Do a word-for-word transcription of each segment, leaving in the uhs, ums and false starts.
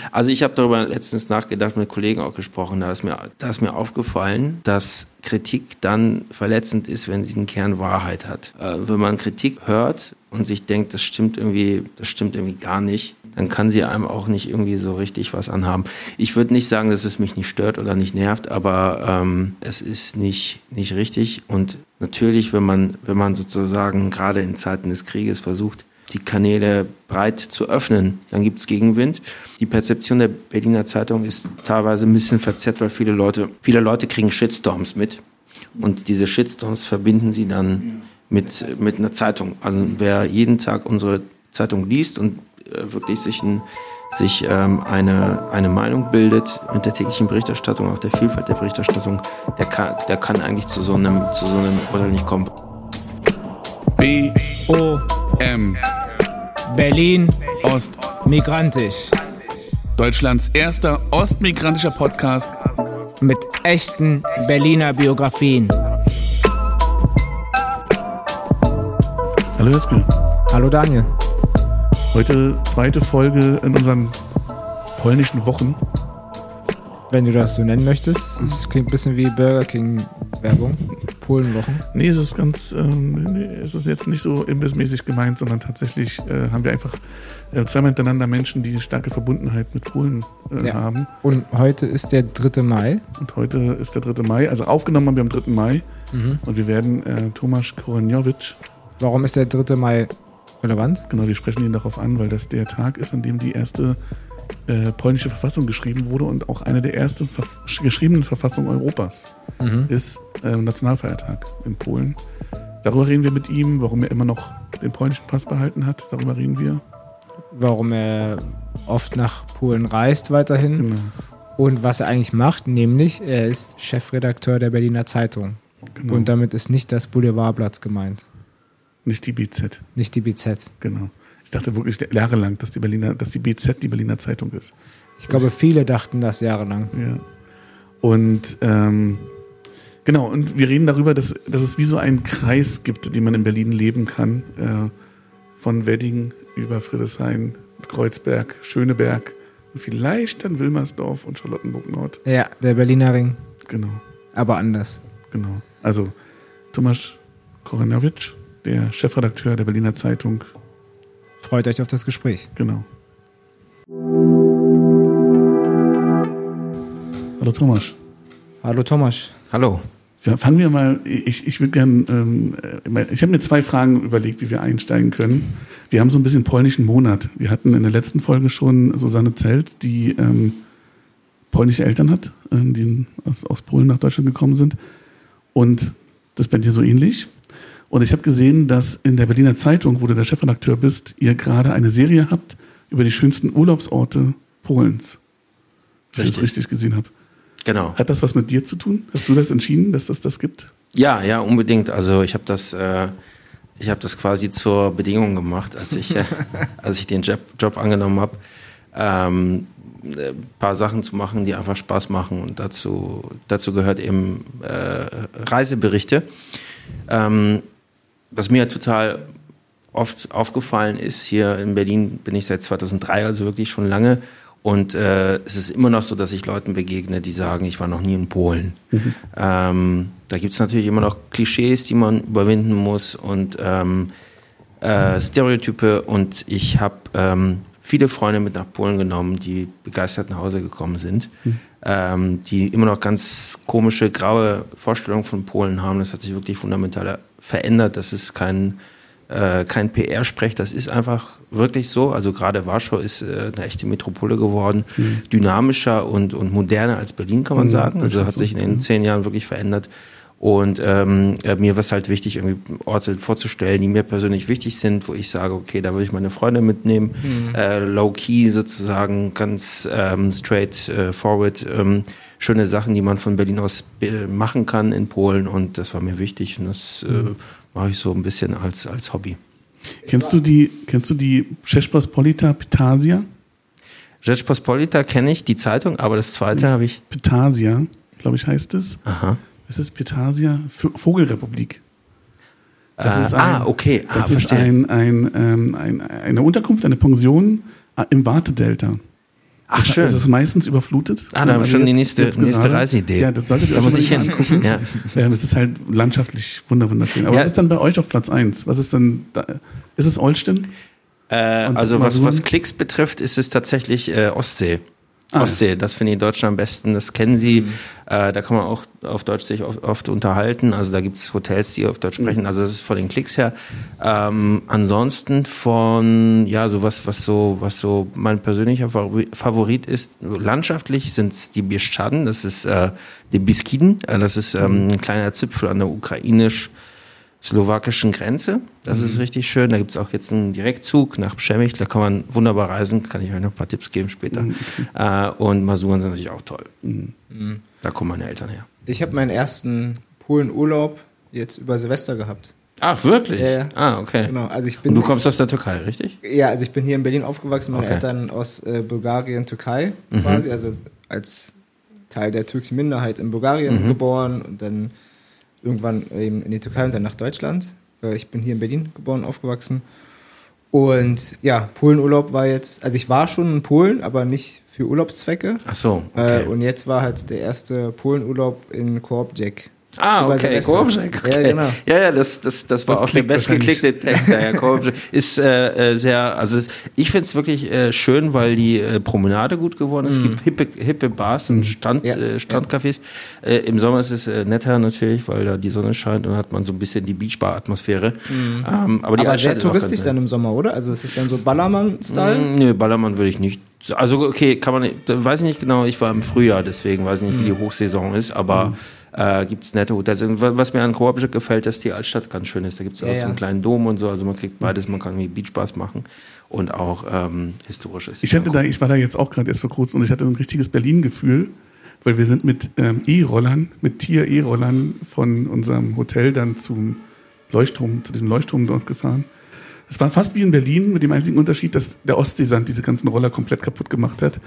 Also ich habe darüber letztens nachgedacht, mit Kollegen auch gesprochen, da ist mir, da ist mir aufgefallen, dass Kritik dann verletzend ist, wenn sie einen Kern Wahrheit hat. Äh, wenn man Kritik hört und sich denkt, das stimmt irgendwie, das stimmt irgendwie gar nicht, dann kann sie einem auch nicht irgendwie so richtig was anhaben. Ich würde nicht sagen, dass es mich nicht stört oder nicht nervt, aber ähm, es ist nicht, nicht richtig. Und natürlich, wenn man, wenn man sozusagen gerade in Zeiten des Krieges versucht, die Kanäle breit zu öffnen, dann gibt es Gegenwind. Die Perzeption der Berliner Zeitung ist teilweise ein bisschen verzerrt, weil viele Leute, viele Leute kriegen Shitstorms mit. Und diese Shitstorms verbinden sie dann mit, mit einer Zeitung. Also wer jeden Tag unsere Zeitung liest und äh, wirklich sich, ein, sich ähm, eine, eine Meinung bildet mit der täglichen Berichterstattung, auch der Vielfalt der Berichterstattung, der kann, der kann eigentlich zu so einem, zu so einem Urteil nicht kommen. B O M Berlin Ost migrantisch. Deutschlands erster ostmigrantischer Podcast Mit echten Berliner Biografien. Hallo Jeske. Hallo Daniel. Heute zweite Folge in unseren polnischen Wochen. Wenn du das so nennen möchtest. Das klingt ein bisschen wie Burger King Werbung. Polenwochen. Nee, es ist ganz, ähm, nee, es ist jetzt nicht so imbissmäßig gemeint, sondern tatsächlich äh, haben wir einfach äh, zweimal hintereinander Menschen, die starke Verbundenheit mit Polen äh, Ja. haben. Und heute ist der dritte Mai. Und heute ist der dritte Mai, also aufgenommen haben wir am dritten Mai. Mhm. Und wir werden äh, Tomasz Koreniowicz, Warum ist der dritte Mai relevant? genau, wir sprechen ihn darauf an, weil das der Tag ist, an dem die erste äh, polnische Verfassung geschrieben wurde und auch eine der ersten verf- geschriebenen Verfassungen Europas Mhm. ist äh, Nationalfeiertag in Polen. Darüber reden wir mit ihm, warum er immer noch den polnischen Pass behalten hat. Darüber reden wir. Warum er oft nach Polen reist weiterhin. Genau. Und was er eigentlich macht, nämlich er ist Chefredakteur der Berliner Zeitung. genau. Und damit ist nicht das Boulevardblatt gemeint. Nicht die B Z, Nicht die B Z. genau. Ich dachte wirklich jahrelang, dass die Berliner, dass die B Z die Berliner Zeitung ist. Ich glaube, viele dachten das jahrelang. Ja. Und ähm, genau, und wir reden darüber, dass, dass es wie so einen Kreis gibt, den man in Berlin leben kann. Äh, von Wedding über Friedrichshain, Kreuzberg, Schöneberg und vielleicht dann Wilmersdorf und Charlottenburg Nord. Ja, der Berliner Ring. Genau, Aber anders. genau. Also Tomasz Koreniowicz, der Chefredakteur der Berliner Zeitung. Freut euch auf das Gespräch. Genau. Hallo Tomasz. Hallo Tomasz. Hallo. Ja, fangen wir mal, ich, ich würde gerne, ähm, ich habe mir zwei Fragen überlegt, wie wir einsteigen können. Wir haben so ein bisschen polnischen Monat. Wir hatten in der letzten Folge schon Susanne Zelt, die ähm, polnische Eltern hat, ähm, die aus, aus Polen nach Deutschland gekommen sind. Und das ist bei dir so ähnlich. Und ich habe gesehen, dass in der Berliner Zeitung, wo du der Chefredakteur bist, ihr gerade eine Serie habt über die schönsten Urlaubsorte Polens. Wenn ich das richtig gesehen habe. Genau. Hat das was mit dir zu tun? Hast du das entschieden, dass das das gibt? Ja, ja, unbedingt. Also ich habe das, äh, ich habe das quasi zur Bedingung gemacht, als ich, äh, als ich den Job, Job angenommen habe, ähm, ein paar Sachen zu machen, die einfach Spaß machen. Und dazu, dazu gehört eben äh, Reiseberichte. Ähm, was mir total oft aufgefallen ist, hier in Berlin bin ich seit zweitausenddrei, also wirklich schon lange. Und äh, es ist immer noch so, dass ich Leuten begegne, die sagen, ich war noch nie in Polen. Mhm. Ähm, da gibt es natürlich immer noch Klischees, die man überwinden muss und ähm, äh, Stereotype. Und ich habe ähm, viele Freunde mit nach Polen genommen, die begeistert nach Hause gekommen sind, mhm. ähm, die immer noch ganz komische, graue Vorstellungen von Polen haben. Das hat sich wirklich fundamental verändert. Das ist kein... kein P R-Sprech, das ist einfach wirklich so. Also gerade Warschau ist äh, eine echte Metropole geworden, mhm. dynamischer und, und moderner als Berlin, kann man mhm, sagen. Also hat sich in den zehn Jahren wirklich verändert. Und ähm, mir war es halt wichtig, irgendwie Orte vorzustellen, die mir persönlich wichtig sind, wo ich sage, okay, da würde ich meine Freunde mitnehmen, mhm. äh, low-key sozusagen, ganz ähm, straight äh, forward, ähm, schöne Sachen, die man von Berlin aus äh, machen kann in Polen. Und das war mir wichtig. Und das mhm. äh, mache ich so ein bisschen als, als Hobby. Kennst du die, kennst du die Rzeczpospolita Petasia? Rzeczpospolita kenne ich, die Zeitung, aber das zweite habe ich. Petasia, glaube ich, heißt es. Aha. Es ist Petasia Vogelrepublik. Das äh, ist ein, ah, okay. Ah, das ist ein, ein, ähm, ein, eine Unterkunft, eine Pension im Wartedelta. Ach, schön. Es ist meistens überflutet. Ah, da haben wir Also schon die jetzt- nächste, jetzt nächste gerade. Reiseidee. Ja, das solltet ihr Da euch muss mal ich hin. angucken. Ja. Ähm, es ist halt landschaftlich wunder- wunderschön. Aber Ja. was ist dann bei euch auf Platz eins? Was ist denn da? Ist es Olsztyn? Äh, Und also was, Masuren? was Klicks betrifft, ist es tatsächlich äh, Ostsee. Ah, Ostsee, das finde ich in Deutschland am besten, das kennen Sie. Äh, da kann man auch auf Deutsch sich oft, oft unterhalten. Also da gibt es Hotels, die auf Deutsch sprechen. Also das ist von den Klicks her. Ähm, ansonsten von, ja, sowas, was so, was so mein persönlicher Favori- Favorit ist, landschaftlich sind es die Bieszczady, das ist äh, die Beskiden. Äh, das ist ähm, ein kleiner Zipfel an der ukrainisch slowakischen Grenze. Das ist richtig schön. Da gibt es auch jetzt einen Direktzug nach Przemyśl. Da kann man wunderbar reisen. Kann ich euch noch ein paar Tipps geben später. Äh, und Masuren sind natürlich auch toll. Da kommen meine Eltern her. Ich habe meinen ersten Polen-Urlaub jetzt über Silvester gehabt. Ach, wirklich? Ja, ja. Ah, okay. Genau, also ich bin Und du kommst aus der Türkei, richtig? Ja, also ich bin hier in Berlin aufgewachsen, meine Okay. Eltern aus äh, Bulgarien, Türkei Mhm. quasi, also als Teil der türkischen Minderheit in Bulgarien Mhm. geboren und dann irgendwann eben in die Türkei und dann nach Deutschland. Äh, ich bin hier in Berlin geboren, aufgewachsen. Und ja, Polenurlaub war jetzt, also ich war schon in Polen, aber nicht für Urlaubszwecke. Ach so, okay. Äh, und jetzt war halt der erste Polenurlaub in Koopjek. Ah, Über okay, Silvester. Koopjek, okay. Ja, genau. Ja, ja, das, das, das war Das auch der klickt bestgeklickte Text. Ja, ja, Koopjek ist äh, äh, sehr, also es, ich finde es wirklich äh, schön, weil die äh, Promenade gut geworden ist. Es gibt hippe, hippe Bars und Stand, Ja, äh, Strandcafés. Äh, Im Sommer ist es äh, netter natürlich, weil da die Sonne scheint und dann hat man so ein bisschen die Beachbar-Atmosphäre. Ähm, aber die Aber sehr Altstadt ist auch touristisch ganz dann im Sommer, oder? Also es ist dann so Ballermann-Style? Mm, Nö, Ballermann würde ich nicht. Also okay, kann man nicht, da weiß ich nicht genau, ich war im Frühjahr, deswegen weiß ich nicht, wie die Hochsaison ist, aber äh, gibt es nette Hotels. Und wa- was mir an Koopjek gefällt, dass die Altstadt ganz schön ist. Da gibt es Ja, auch so ja. einen kleinen Dom und so, also man kriegt beides, man kann wie Beachbars machen und auch ähm, historisches. Ich hatte da, ich war da jetzt auch gerade erst vor kurzem und ich hatte ein richtiges Berlin-Gefühl, weil wir sind mit ähm, E-Rollern, mit Tier-E-Rollern von unserem Hotel dann zum Leuchtturm, zu diesem Leuchtturm dort gefahren. Es war fast wie in Berlin, mit dem einzigen Unterschied, dass der Ostseesand diese ganzen Roller komplett kaputt gemacht hat.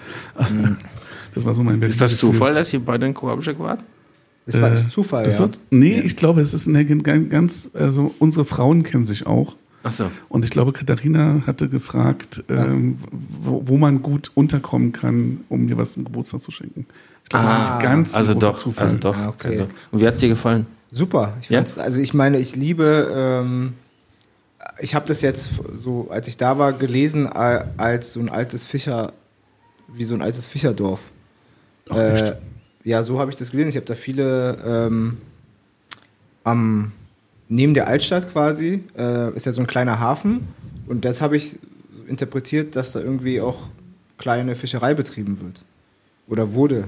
Das war so mein Berlin. Ist das Zufall, dass ihr beide in Koopjek wart? Das war Äh, das Zufall, Das ja. war, nee, ich glaube, es ist eine gan- ganz, also unsere Frauen kennen sich auch. Ach so. Und ich glaube, Katharina hatte gefragt, ähm, wo, wo man gut unterkommen kann, um mir was zum Geburtstag zu schenken. Ich glaube, das ist nicht ganz ein also großer doch, Zufall. also doch. Ah, okay. Also. Und wie hat's dir gefallen? Super. Ich Ja? fand's, also ich meine, ich liebe, ähm, ich habe das jetzt so, als ich da war, gelesen a- als so ein altes Fischer, wie so ein altes Fischerdorf. Ach, echt? Ja, so habe ich das gelesen. Ich habe da viele ähm, am neben der Altstadt quasi äh, ist ja so ein kleiner Hafen und das habe ich interpretiert, dass da irgendwie auch kleine Fischerei betrieben wird oder wurde.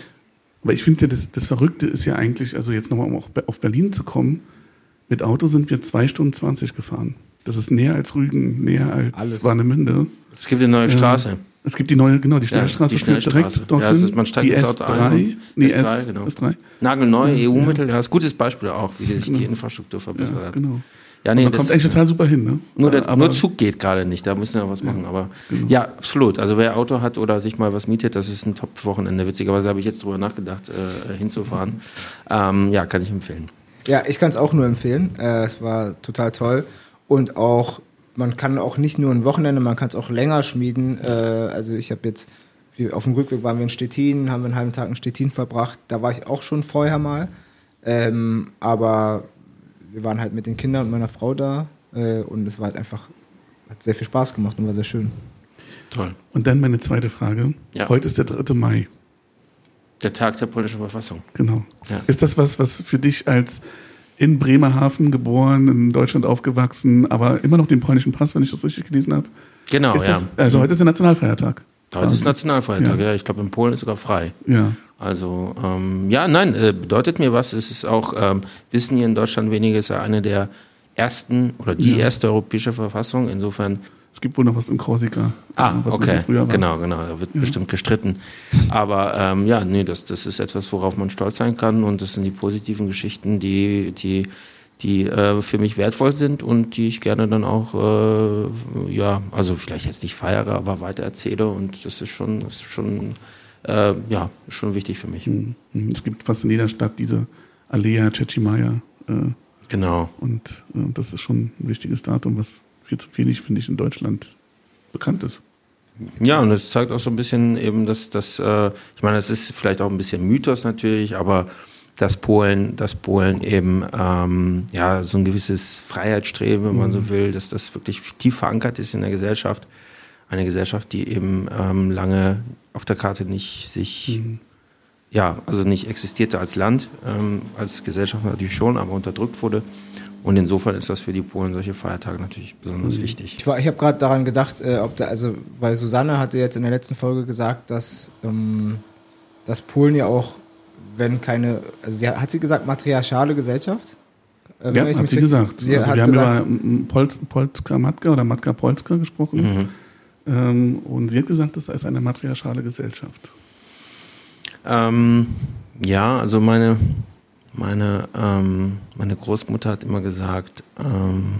Aber ich finde, ja, das, das Verrückte ist ja eigentlich, also jetzt nochmal, um auch auf Berlin zu kommen, mit Auto sind wir zwei Stunden zwanzig gefahren. Das ist näher als Rügen, näher als Alles. Warnemünde. Es gibt eine neue Straße. Es gibt die neue, genau, die Ja, Schnellstraße die führt Schnellstraße. direkt dorthin. Ja, es ist- man steigt die ins S Auto drei, ein. nee, S drei, S, genau. S drei. Nagelneu, Ja, E U-Mittel, ja, ist ein gutes Beispiel auch, wie sich die Infrastruktur verbessert Ja, hat. genau. Ja, nee, Man das, kommt eigentlich total super hin, ne? Nur, der, Aber- nur Zug geht gerade nicht, da müssen wir was machen. Aber genau. ja, absolut. Also wer Auto hat oder sich mal was mietet, das ist ein Top-Wochenende. Witzigerweise habe ich jetzt drüber nachgedacht, äh, hinzufahren. Ähm, ja, kann ich empfehlen. Ja, ich kann es auch nur empfehlen. Äh, es war total toll. Und auch, man kann auch nicht nur ein Wochenende, man kann es auch länger schmieden. Äh, also ich habe jetzt, wir, auf dem Rückweg waren wir in Stettin, haben wir einen halben Tag in Stettin verbracht. Da war ich auch schon vorher mal. Ähm, aber wir waren halt mit den Kindern und meiner Frau da. Äh, und es war halt einfach, hat sehr viel Spaß gemacht und war sehr schön. Toll. Und dann meine zweite Frage. Ja. Heute ist der dritte Mai. Der Tag der polnischen Verfassung. Genau. Ja. Ist das was, was für dich als in Bremerhaven geboren, in Deutschland aufgewachsen, aber immer noch den polnischen Pass, wenn ich das richtig gelesen habe? Genau, Ist ja. das, also heute ist der Nationalfeiertag. Heute ist Nationalfeiertag, Ja. ja. Ich glaube, in Polen ist sogar frei. Ja. Also, ähm, ja, nein, äh, bedeutet mir was. Es ist auch, ähm, wissen hier in Deutschland wenige, ist ja eine der ersten oder die Ja. erste europäische Verfassung. Insofern, Es gibt wohl noch was in Korsika. ah, was ein okay, bisschen früher war. genau, genau, da wird bestimmt gestritten. Aber ähm, ja, nee, das, das ist etwas, worauf man stolz sein kann und das sind die positiven Geschichten, die, die, die äh, für mich wertvoll sind und die ich gerne dann auch, äh, ja, also vielleicht jetzt nicht feiere, aber weiter erzähle und das ist schon, das ist schon, äh, ja, schon wichtig für mich. Mhm. Es gibt fast in jeder Stadt diese Alea Cecimaya. Äh, Genau. und äh, das ist schon ein wichtiges Datum, was viel zu wenig, finde ich, in Deutschland bekannt ist. Ja, und es zeigt auch so ein bisschen eben, dass das, äh, ich meine, das ist vielleicht auch ein bisschen Mythos natürlich, aber dass Polen, dass Polen eben ähm, ja so ein gewisses Freiheitsstreben, wenn man so will, dass das wirklich tief verankert ist in der Gesellschaft. Eine Gesellschaft, die eben ähm, lange auf der Karte nicht sich, mhm. ja, also nicht existierte als Land, ähm, als Gesellschaft natürlich schon, aber unterdrückt wurde. Und insofern ist das für die Polen solche Feiertage natürlich besonders mhm. wichtig. Ich, war, ich habe gerade daran gedacht, äh, ob da, also, weil Susanne hatte jetzt in der letzten Folge gesagt, dass, ähm, dass Polen ja auch, wenn keine, also sie, hat sie gesagt, matriarchale Gesellschaft? Äh, ja, hat sie gesagt. Sie also hat wir gesagt, haben über Polz, Polska Matka oder Matka Polska gesprochen. Mhm. Ähm, und sie hat gesagt, das ist eine matriarchale Gesellschaft. Ähm, ja, also meine... Meine, ähm, meine Großmutter hat immer gesagt, ähm,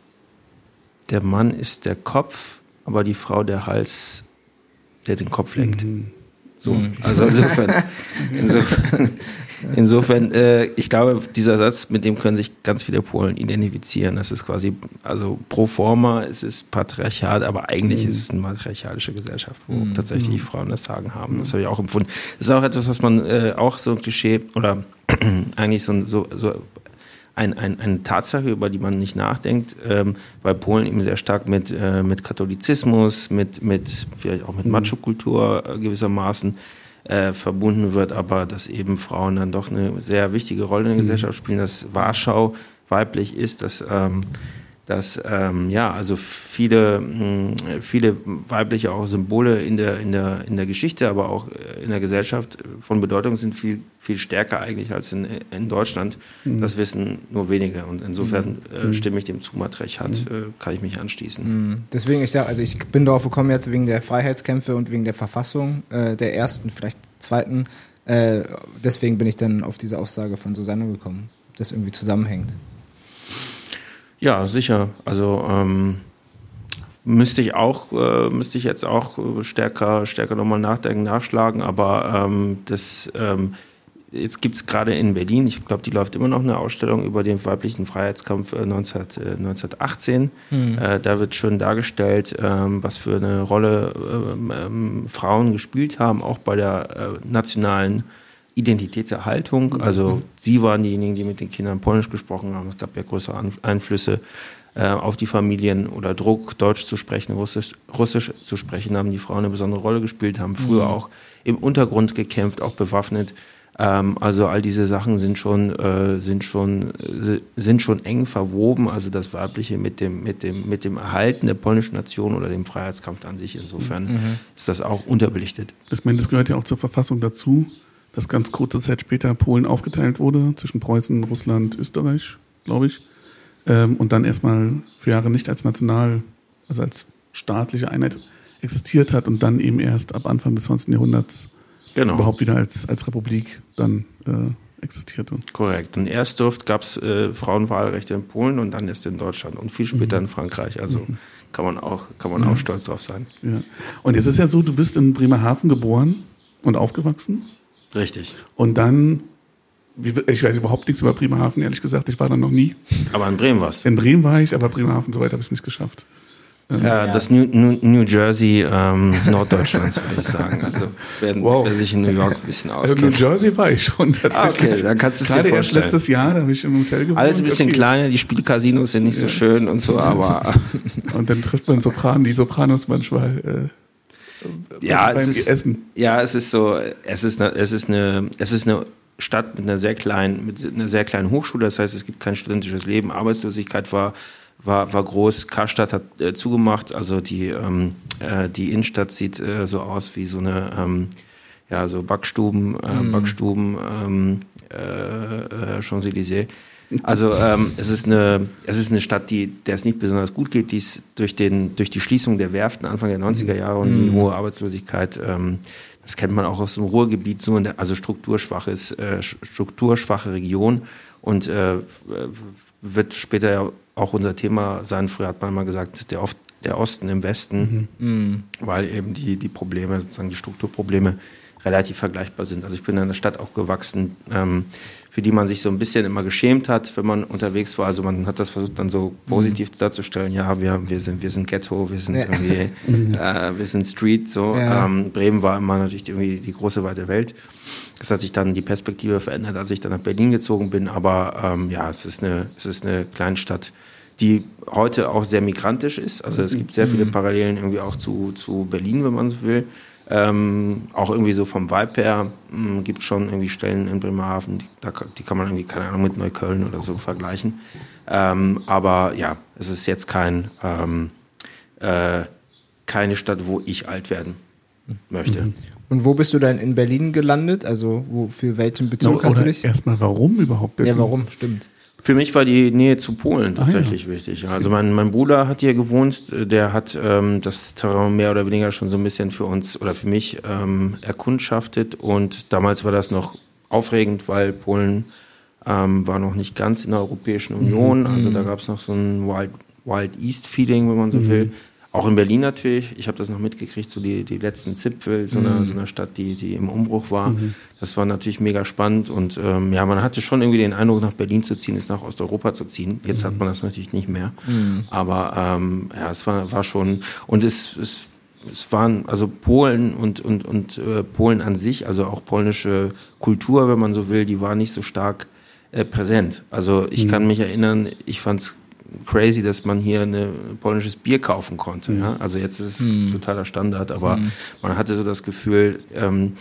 der Mann ist der Kopf, aber die Frau der Hals, der den Kopf lenkt. Mhm. So, also insofern, insofern, insofern äh, ich glaube, dieser Satz, mit dem können sich ganz viele Polen identifizieren. Das ist quasi, also pro forma, es ist patriarchat, aber eigentlich mhm. ist es eine matriarchalische Gesellschaft, wo mhm. tatsächlich die Frauen das Sagen haben. Das habe ich auch empfunden. Das ist auch etwas, was man äh, auch so ein Klischee oder eigentlich so, so, so ein, ein, eine Tatsache, über die man nicht nachdenkt, ähm, weil Polen eben sehr stark mit, äh, mit Katholizismus, mit, mit vielleicht auch mit Macho-Kultur äh, gewissermaßen äh, verbunden wird, aber dass eben Frauen dann doch eine sehr wichtige Rolle in der Gesellschaft spielen, dass Warschau weiblich ist, dass ähm, dass ähm, ja also viele mh, viele weibliche auch Symbole in der in der in der Geschichte, aber auch in der Gesellschaft von Bedeutung sind, viel viel stärker eigentlich als in in Deutschland. Mhm. Das wissen nur wenige und insofern mhm. äh, stimme ich dem zu. Matriarchat mhm. äh, kann ich mich anschließen. Mhm. Deswegen ich da also ich bin darauf gekommen jetzt wegen der Freiheitskämpfe und wegen der Verfassung äh, der ersten, vielleicht zweiten. Äh, deswegen bin ich dann auf diese Aussage von Susanne gekommen, das irgendwie zusammenhängt. Ja, sicher. Also ähm, müsste ich auch, äh, müsste ich jetzt auch stärker, stärker nochmal nachdenken, nachschlagen. Aber ähm, das ähm, jetzt gibt es gerade in Berlin, ich glaube, die läuft immer noch eine Ausstellung über den weiblichen Freiheitskampf äh, neunzehn, äh, neunzehnhundertachtzehn. Mhm. Äh, da wird schön dargestellt, ähm, was für eine Rolle ähm, ähm, Frauen gespielt haben, auch bei der äh, nationalen Identitätserhaltung, also sie waren diejenigen, die mit den Kindern Polnisch gesprochen haben. Es gab ja größere Einflüsse äh, auf die Familien oder Druck, Deutsch zu sprechen, Russisch, Russisch zu sprechen, haben die Frauen eine besondere Rolle gespielt, haben früher mhm. auch im Untergrund gekämpft, auch bewaffnet. Ähm, also all diese Sachen sind schon, äh, sind schon, äh, sind schon eng verwoben. Also das Weibliche mit dem, mit dem, mit dem Erhalten der polnischen Nation oder dem Freiheitskampf an sich. Insofern mhm. ist das auch unterbelichtet. Ich meine, das gehört ja auch zur Verfassung dazu, dass ganz kurze Zeit später Polen aufgeteilt wurde zwischen Preußen, Russland, Österreich, glaube ich. Ähm, und dann erstmal für Jahre nicht als national, also als staatliche Einheit existiert hat und dann eben erst ab Anfang des zwanzigsten Jahrhunderts genau. überhaupt wieder als, als Republik dann äh, existierte. Korrekt. Und erst gab es äh, Frauenwahlrechte in Polen und dann erst in Deutschland und viel später mhm. in Frankreich. Also mhm. kann man auch, kann man ja. auch stolz drauf sein. Ja. Und jetzt ist ja so, du bist in Bremerhaven geboren und aufgewachsen. Richtig. Und dann, ich weiß überhaupt nichts über Bremerhaven, ehrlich gesagt, ich war da noch nie. Aber in Bremen warst du? In Bremen war ich, aber Bremerhaven, so weit habe ich es nicht geschafft. Ähm, ja, das New, New, New Jersey ähm, Norddeutschlands, würde ich sagen. Also wer, wow. wer sich in New York ein bisschen auskennt. Also New Jersey war ich schon tatsächlich. Okay, dann kannst du es dir vorstellen. Gerade erst letztes Jahr, da habe ich im Hotel gewohnt. Alles ein bisschen okay. kleiner, die Spielcasinos sind nicht ja. so schön und so, aber... Und dann trifft man Sopranen, die Sopranos manchmal... Äh, Ja, es ist, Essen. ja, es ist so, es ist eine, es ist eine, es ist eine Stadt mit einer sehr kleinen, mit einer sehr kleinen Hochschule. Das heißt, es gibt kein studentisches Leben. Arbeitslosigkeit war, war, war groß. Karstadt hat äh, zugemacht. Also die, ähm, äh, die Innenstadt sieht äh, so aus wie so eine, ähm, ja, so Backstuben, äh, mm. Backstuben, ähm, äh, äh, Champs-Élysées. Also ähm, es ist eine, es ist eine Stadt, die, der es nicht besonders gut geht, die ist durch den, durch die Schließung der Werften Anfang der neunziger Jahre und die hohe Arbeitslosigkeit, ähm, das kennt man auch aus dem Ruhrgebiet so, der, also strukturschwaches, äh, strukturschwache Region und äh, wird später ja auch unser Thema sein. Früher hat man mal gesagt, der oft der Osten im Westen, Mhm. weil eben die, die Probleme, sozusagen die Strukturprobleme relativ vergleichbar sind. Also ich bin in einer Stadt aufgewachsen, ähm, für die man sich so ein bisschen immer geschämt hat, wenn man unterwegs war. Also man hat das versucht dann so positiv darzustellen, ja, wir, wir sind, wir sind Ghetto, wir sind Ja. irgendwie, äh, wir sind Street, so. Ja. Ähm, Bremen war immer natürlich irgendwie die große weite Welt. Das hat sich dann die Perspektive verändert, als ich dann nach Berlin gezogen bin. Aber ähm, ja, es ist eine, es ist eine Kleinstadt, die heute auch sehr migrantisch ist. Also es gibt sehr viele Parallelen irgendwie auch zu, zu Berlin, wenn man so will. Ähm, auch irgendwie so vom Vibe her mh, gibt es schon irgendwie Stellen in Bremerhaven, die, da, die kann man irgendwie, keine Ahnung, mit Neukölln oder so vergleichen. Ähm, aber ja, es ist jetzt kein, ähm, äh, keine Stadt, wo ich alt werden möchte. Und wo bist du dann in Berlin gelandet? Also wo, für welchen Bezug hast du Oder dich? erstmal, warum überhaupt Berlin? Ja, warum? Stimmt. Für mich war die Nähe zu Polen tatsächlich Ah, ja. wichtig. Also mein, mein Bruder hat hier gewohnt, der hat ähm, das Terrain mehr oder weniger schon so ein bisschen für uns oder für mich ähm, erkundschaftet und damals war das noch aufregend, weil Polen ähm, war noch nicht ganz in der Europäischen Union, also da gab es noch so ein Wild, Wild East Feeling, wenn man so will. Auch in Berlin natürlich. Ich habe das noch mitgekriegt, so die, die letzten Zipfel, so einer so einer Stadt, die, die im Umbruch war. Das war natürlich mega spannend und ähm, ja, man hatte schon irgendwie den Eindruck, nach Berlin zu ziehen, ist nach Osteuropa zu ziehen. Jetzt hat man das natürlich nicht mehr. Aber ähm, ja, es war, war schon, und es, es, es waren, also Polen und, und, und äh, Polen an sich, also auch polnische Kultur, wenn man so will, die war nicht so stark äh, präsent. Also ich kann mich erinnern, ich fand's crazy, dass man hier ein polnisches Bier kaufen konnte. Ja? Also jetzt ist es Mhm. totaler Standard, aber mhm. man hatte so das Gefühl, ähm,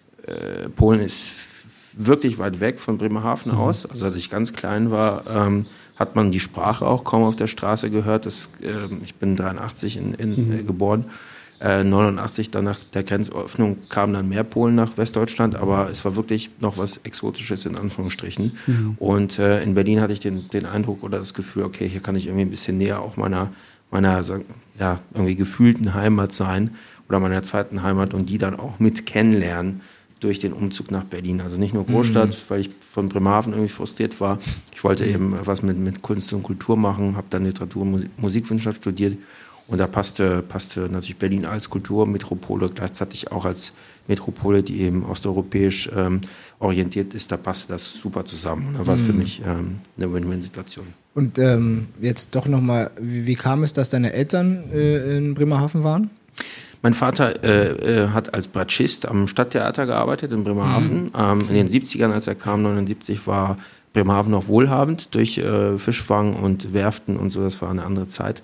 äh, Polen ist wirklich weit weg von Bremerhaven mhm. aus. Also als ich ganz klein war, ähm, hat man die Sprache auch kaum auf der Straße gehört. Das, äh, ich bin dreiundachtzig in, in, mhm. äh, geboren. Äh, neunundachtzig, dann nach der Grenzöffnung kamen dann mehr Polen nach Westdeutschland, aber es war wirklich noch was Exotisches in Anführungsstrichen. Mhm. Und äh, in Berlin hatte ich den, den Eindruck oder das Gefühl, okay, hier kann ich irgendwie ein bisschen näher auch meiner, meiner ja, irgendwie gefühlten Heimat sein oder meiner zweiten Heimat und die dann auch mit kennenlernen durch den Umzug nach Berlin. Also nicht nur Großstadt, mhm. weil ich von Bremerhaven irgendwie frustriert war. Ich wollte eben was mit, mit Kunst und Kultur machen, habe dann Literatur und Musik, Musikwissenschaft studiert. Und da passte, passte natürlich Berlin als Kulturmetropole, gleichzeitig auch als Metropole, die eben osteuropäisch ähm, orientiert ist, da passte das super zusammen. Und da war es für mich ähm, eine Win-Win-Situation. Und ähm, jetzt doch nochmal, wie, wie kam es, dass deine Eltern äh, in Bremerhaven waren? Mein Vater äh, äh, hat als Bratschist am Stadttheater gearbeitet in Bremerhaven. Mhm. Ähm, in den siebzigern, als er kam, neunundsiebzig, war Bremerhaven noch wohlhabend durch äh, Fischfang und Werften und so, das war eine andere Zeit.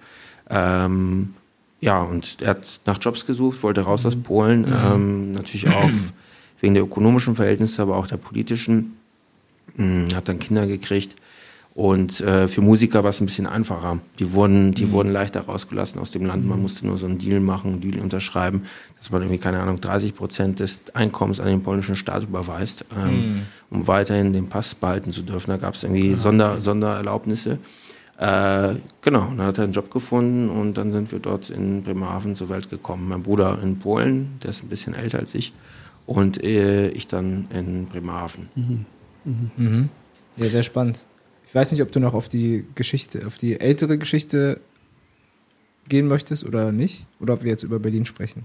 Ähm, ja, und er hat nach Jobs gesucht, wollte raus aus Polen, mhm. ähm, natürlich auch wegen der ökonomischen Verhältnisse, aber auch der politischen. Ähm, hat dann Kinder gekriegt und äh, für Musiker war es ein bisschen einfacher. Die wurden, die mhm. wurden leichter rausgelassen aus dem Land. Man musste nur so einen Deal machen, einen Deal unterschreiben, dass man irgendwie, keine Ahnung, dreißig Prozent des Einkommens an den polnischen Staat überweist, ähm, mhm. um weiterhin den Pass behalten zu dürfen. Da gab es irgendwie ja, Sonder, okay. Sondererlaubnisse. Äh, genau, und dann hat er einen Job gefunden und dann sind wir dort in Bremerhaven zur Welt gekommen. Mein Bruder in Polen, der ist ein bisschen älter als ich, und äh, ich dann in Bremerhaven. Mhm. Mhm. Mhm. Ja, sehr spannend. Ich weiß nicht, ob du noch auf die Geschichte, auf die ältere Geschichte gehen möchtest oder nicht, oder ob wir jetzt über Berlin sprechen.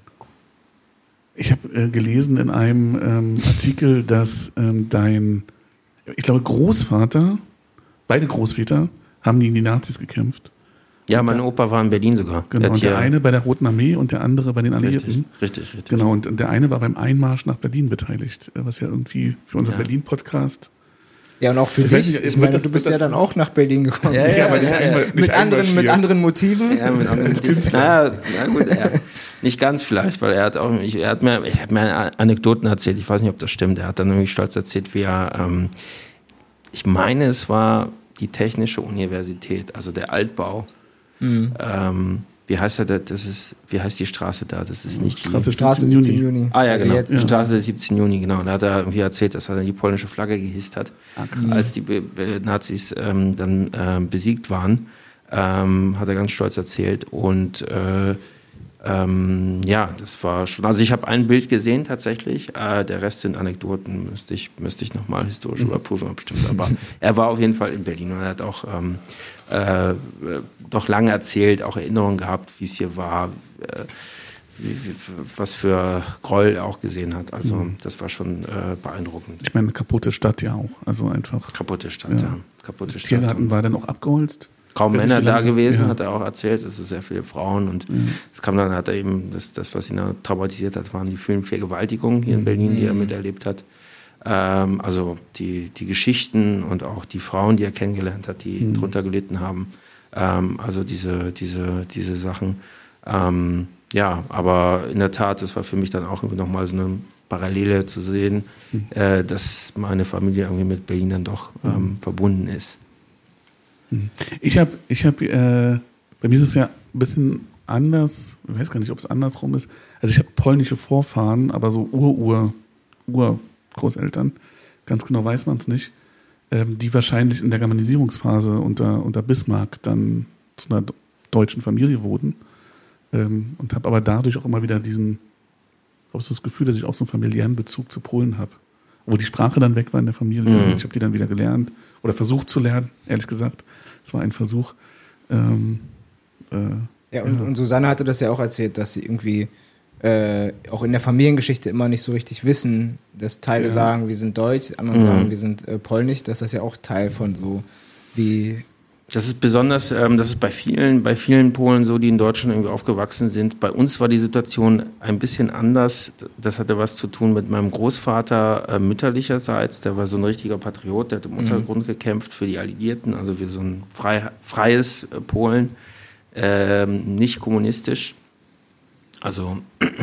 Ich habe äh, gelesen in einem ähm, Artikel, dass ähm, dein, ich glaube, Großvater, beide Großväter, haben gegen die Nazis gekämpft. Ja, mein Opa war in Berlin sogar. Genau, und der eine bei der Roten Armee und der andere bei den Alliierten. Richtig, richtig, richtig. Genau, und der eine war beim Einmarsch nach Berlin beteiligt, was ja irgendwie für unseren ja. Berlin-Podcast. Ja, und auch für ich dich. Nicht, ich meine, das, du bist ja dann auch nach Berlin gekommen. Ja, ja, ja aber nicht ja, einmal, ja. nicht mit, anderen, mit anderen Motiven. Ja, mit anderen Motiven. Na, na gut, ja. Nicht ganz vielleicht, weil er hat auch, ich, er hat mir, er hat mir Anekdoten erzählt, ich weiß nicht, ob das stimmt. Er hat dann irgendwie stolz erzählt, wie er, ähm, ich meine, es war die Technische Universität, also der Altbau. Mhm. Ähm, wie heißt er da? Das ist, wie heißt die Straße da? Das ist nicht Straße die Straße siebzehnten Juni. Ah ja, also genau. Jetzt, die ja. Straße des siebzehnten Juni, genau. Da hat er irgendwie erzählt, dass er die polnische Flagge gehisst hat, ah, als die Be- Be- Nazis ähm, dann ähm, besiegt waren. Ähm, hat er ganz stolz erzählt. Und äh, ähm, ja, das war schon, also ich habe ein Bild gesehen tatsächlich, äh, der Rest sind Anekdoten, müsste ich, müsste ich nochmal historisch mhm. überprüfen, bestimmt, aber er war auf jeden Fall in Berlin und er hat auch ähm, äh, doch lange erzählt, auch Erinnerungen gehabt, wie es hier war, äh, wie, wie, was für Gräuel er auch gesehen hat, also mhm. das war schon äh, beeindruckend. Ich meine, kaputte Stadt ja auch, also einfach. Kaputte Stadt, ja. ja. Kaputte Stadt. Tiergarten war dann auch abgeholzt? Kaum Männer da gewesen, ja. hat er auch erzählt. Es sind sehr viele Frauen und mhm. es kam dann, hat er eben, das, das was ihn traumatisiert hat, waren die vielen Vergewaltigungen hier in Berlin, mhm. die er miterlebt hat. Ähm, also die, die Geschichten und auch die Frauen, die er kennengelernt hat, die mhm. drunter gelitten haben. Ähm, also diese, diese, diese Sachen. Ähm, ja, aber in der Tat, das war für mich dann auch irgendwie nochmal so eine Parallele zu sehen, mhm. äh, dass meine Familie irgendwie mit Berlin dann doch ähm, mhm. verbunden ist. Ich habe, ich habe, äh, bei mir ist es ja ein bisschen anders, ich weiß gar nicht, ob es andersrum ist. Also ich habe polnische Vorfahren, aber so Ur-Ur, Ur-Großeltern, ganz genau weiß man es nicht, ähm, die wahrscheinlich in der Germanisierungsphase unter, unter Bismarck dann zu einer deutschen Familie wurden. Ähm, und habe aber dadurch auch immer wieder diesen, habe so das Gefühl, dass ich auch so einen familiären Bezug zu Polen habe. Wo die Sprache dann weg war in der Familie. Mhm. Ich habe die dann wieder gelernt oder versucht zu lernen, ehrlich gesagt. Es war ein Versuch. Ähm, äh, ja, und, ja, und Susanne hatte das ja auch erzählt, dass sie irgendwie äh, auch in der Familiengeschichte immer nicht so richtig wissen, dass Teile ja. sagen, wir sind deutsch, andere mhm. sagen, wir sind äh, polnisch, dass das ja auch Teil von so wie... Das ist besonders, ähm, das ist bei vielen, bei vielen Polen so, die in Deutschland irgendwie aufgewachsen sind. Bei uns war die Situation ein bisschen anders. Das hatte was zu tun mit meinem Großvater äh, mütterlicherseits. Der war so ein richtiger Patriot, der hat im Untergrund mhm. gekämpft für die Alliierten. Also wir so ein frei, freies äh, Polen, ähm, nicht kommunistisch. Also,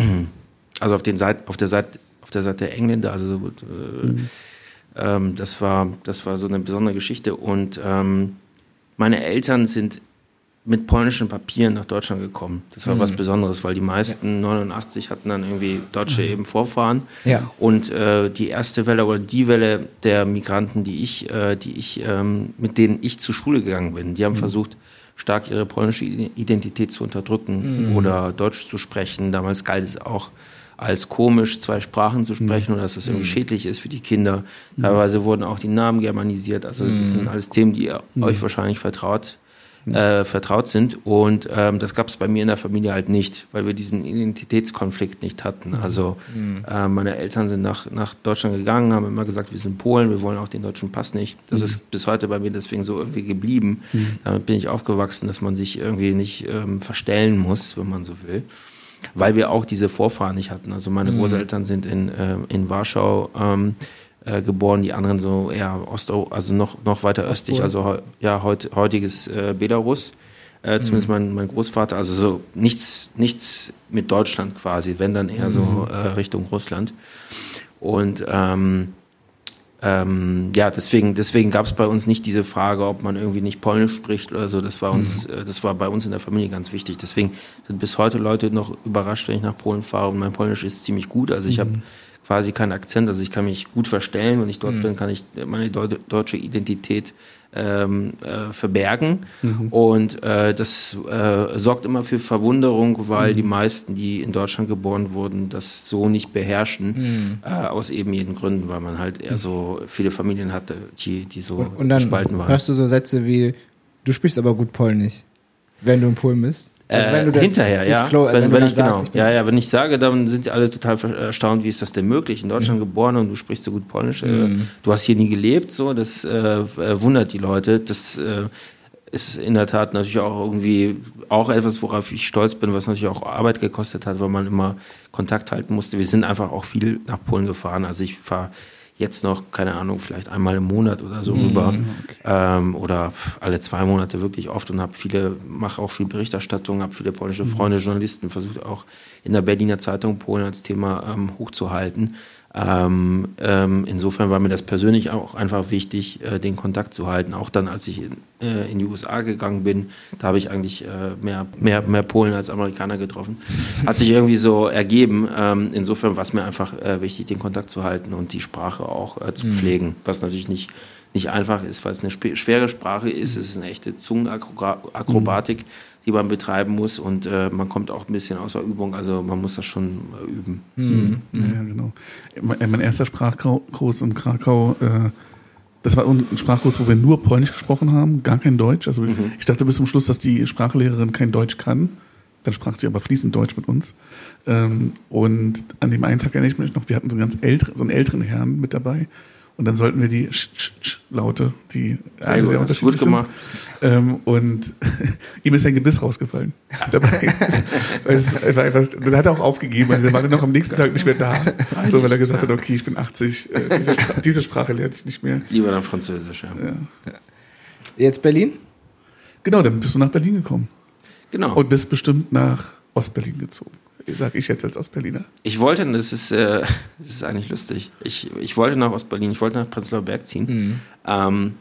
also auf den Seite, auf der Seite, auf der Seite der Engländer. Also äh, mhm. ähm, das war, das war so eine besondere Geschichte und ähm, meine Eltern sind mit polnischen Papieren nach Deutschland gekommen. Das war mhm. was Besonderes, weil die meisten ja. neunundachtzig hatten dann irgendwie deutsche mhm. eben Vorfahren. Ja. Und äh, die erste Welle oder die Welle der Migranten, die ich, äh, die ich, ähm, mit denen ich zur Schule gegangen bin, die haben mhm. versucht, stark ihre polnische Identität zu unterdrücken mhm. oder Deutsch zu sprechen. Damals galt es auch als komisch, zwei Sprachen zu sprechen mhm. oder dass das irgendwie mhm. schädlich ist für die Kinder. Teilweise wurden auch die Namen germanisiert. Also das sind alles Themen, die mhm. euch wahrscheinlich vertraut, äh, vertraut sind. Und ähm, das gab es bei mir in der Familie halt nicht, weil wir diesen Identitätskonflikt nicht hatten. Also mhm. äh, meine Eltern sind nach, nach Deutschland gegangen, haben immer gesagt, wir sind Polen, wir wollen auch den deutschen Pass nicht. Das mhm. ist bis heute bei mir deswegen so irgendwie geblieben. Mhm. Damit bin ich aufgewachsen, dass man sich irgendwie nicht ähm, verstellen muss, wenn man so will. Weil wir auch diese Vorfahren nicht hatten. Also meine mhm. Großeltern sind in, äh, in Warschau ähm, äh, geboren, die anderen so eher Osteu, also noch, noch weiter östlich, also ja, heut, heutiges äh, Belarus. Äh, mhm. Zumindest mein, mein Großvater, also so nichts, nichts mit Deutschland quasi, wenn dann eher mhm. so äh, Richtung Russland. Und ähm, Ähm, ja, deswegen, deswegen gab es bei uns nicht diese Frage, ob man irgendwie nicht Polnisch spricht oder so. Das war uns, mhm. äh, das war bei uns in der Familie ganz wichtig. Deswegen sind bis heute Leute noch überrascht, wenn ich nach Polen fahre. Und mein Polnisch ist ziemlich gut. Also ich mhm. habe quasi keinen Akzent. Also ich kann mich gut verstellen. Wenn ich dort mhm. bin, kann ich meine de- deutsche Identität ähm, äh, verbergen. Mhm. Und äh, das äh, sorgt immer für Verwunderung, weil mhm. die meisten, die in Deutschland geboren wurden, das so nicht beherrschen, mhm. äh, aus eben jeden Gründen, weil man halt eher so viele Familien hatte, die, die so und, und dann gespalten waren. Hörst du so Sätze wie, du sprichst aber gut Polnisch, wenn du in Polen bist? Also wenn du das hinterher, ja. Disclose, wenn, wenn, wenn ich, sagst, genau. ich ja, ja, wenn ich sage, dann sind die alle total erstaunt, wie ist das denn möglich? In Deutschland mhm. geboren und du sprichst so gut Polnisch. Mhm. Du hast hier nie gelebt, so, das äh, wundert die Leute. Das äh, ist in der Tat natürlich auch irgendwie auch etwas, worauf ich stolz bin, was natürlich auch Arbeit gekostet hat, weil man immer Kontakt halten musste. Wir sind einfach auch viel nach Polen gefahren. Also ich fahre jetzt noch, keine Ahnung, vielleicht einmal im Monat oder so mhm, rüber okay. ähm, oder alle zwei Monate wirklich oft und habe viele, mache auch viel Berichterstattung, habe viele polnische Freunde, mhm. Journalisten, versuche auch in der Berliner Zeitung Polen als Thema ähm, hochzuhalten. Ähm, ähm, insofern war mir das persönlich auch einfach wichtig, äh, den Kontakt zu halten. Auch dann, als ich in, äh, in die U S A gegangen bin, da habe ich eigentlich äh, mehr, mehr, mehr Polen als Amerikaner getroffen. Hat sich irgendwie so ergeben. Ähm, insofern war es mir einfach äh, wichtig, den Kontakt zu halten und die Sprache auch äh, zu pflegen, was natürlich nicht nicht einfach ist, weil es eine sp- schwere Sprache ist. Es ist eine echte Zungenakrobatik, die man betreiben muss und äh, man kommt auch ein bisschen außer Übung, also man muss das schon äh, üben. Mhm. Ja, genau. Mein, mein erster Sprachkurs in Krakau, äh, das war ein Sprachkurs, wo wir nur Polnisch gesprochen haben, gar kein Deutsch. Also mhm. ich dachte bis zum Schluss, dass die Sprachlehrerin kein Deutsch kann. Dann sprach sie aber fließend Deutsch mit uns. Ähm, und an dem einen Tag erinnere ich mich noch, wir hatten so einen ganz älteren, so einen älteren Herrn mit dabei. Und dann sollten wir die Sch -Sch -Sch Laute, die sehr, sehr unterschiedlich gut gemacht. Sind. Ähm, und ihm ist ein Gebiss rausgefallen. Dabei. es war einfach, dann hat er auch aufgegeben. Also er war dann noch am nächsten Tag nicht mehr da. So, weil er gesagt hat, okay, ich bin achtzig, äh, diese, diese Sprache lerne ich nicht mehr. Lieber dann Französisch, ja. ja. Jetzt Berlin? Genau, dann bist du nach Berlin gekommen. Genau. Und bist bestimmt nach Ostberlin gezogen. Sag ich jetzt als Ostberliner. Ich wollte, das ist, äh, das ist eigentlich lustig, ich, ich wollte nach Ostberlin, ich wollte nach Prenzlauer Berg ziehen. Mhm. Ähm,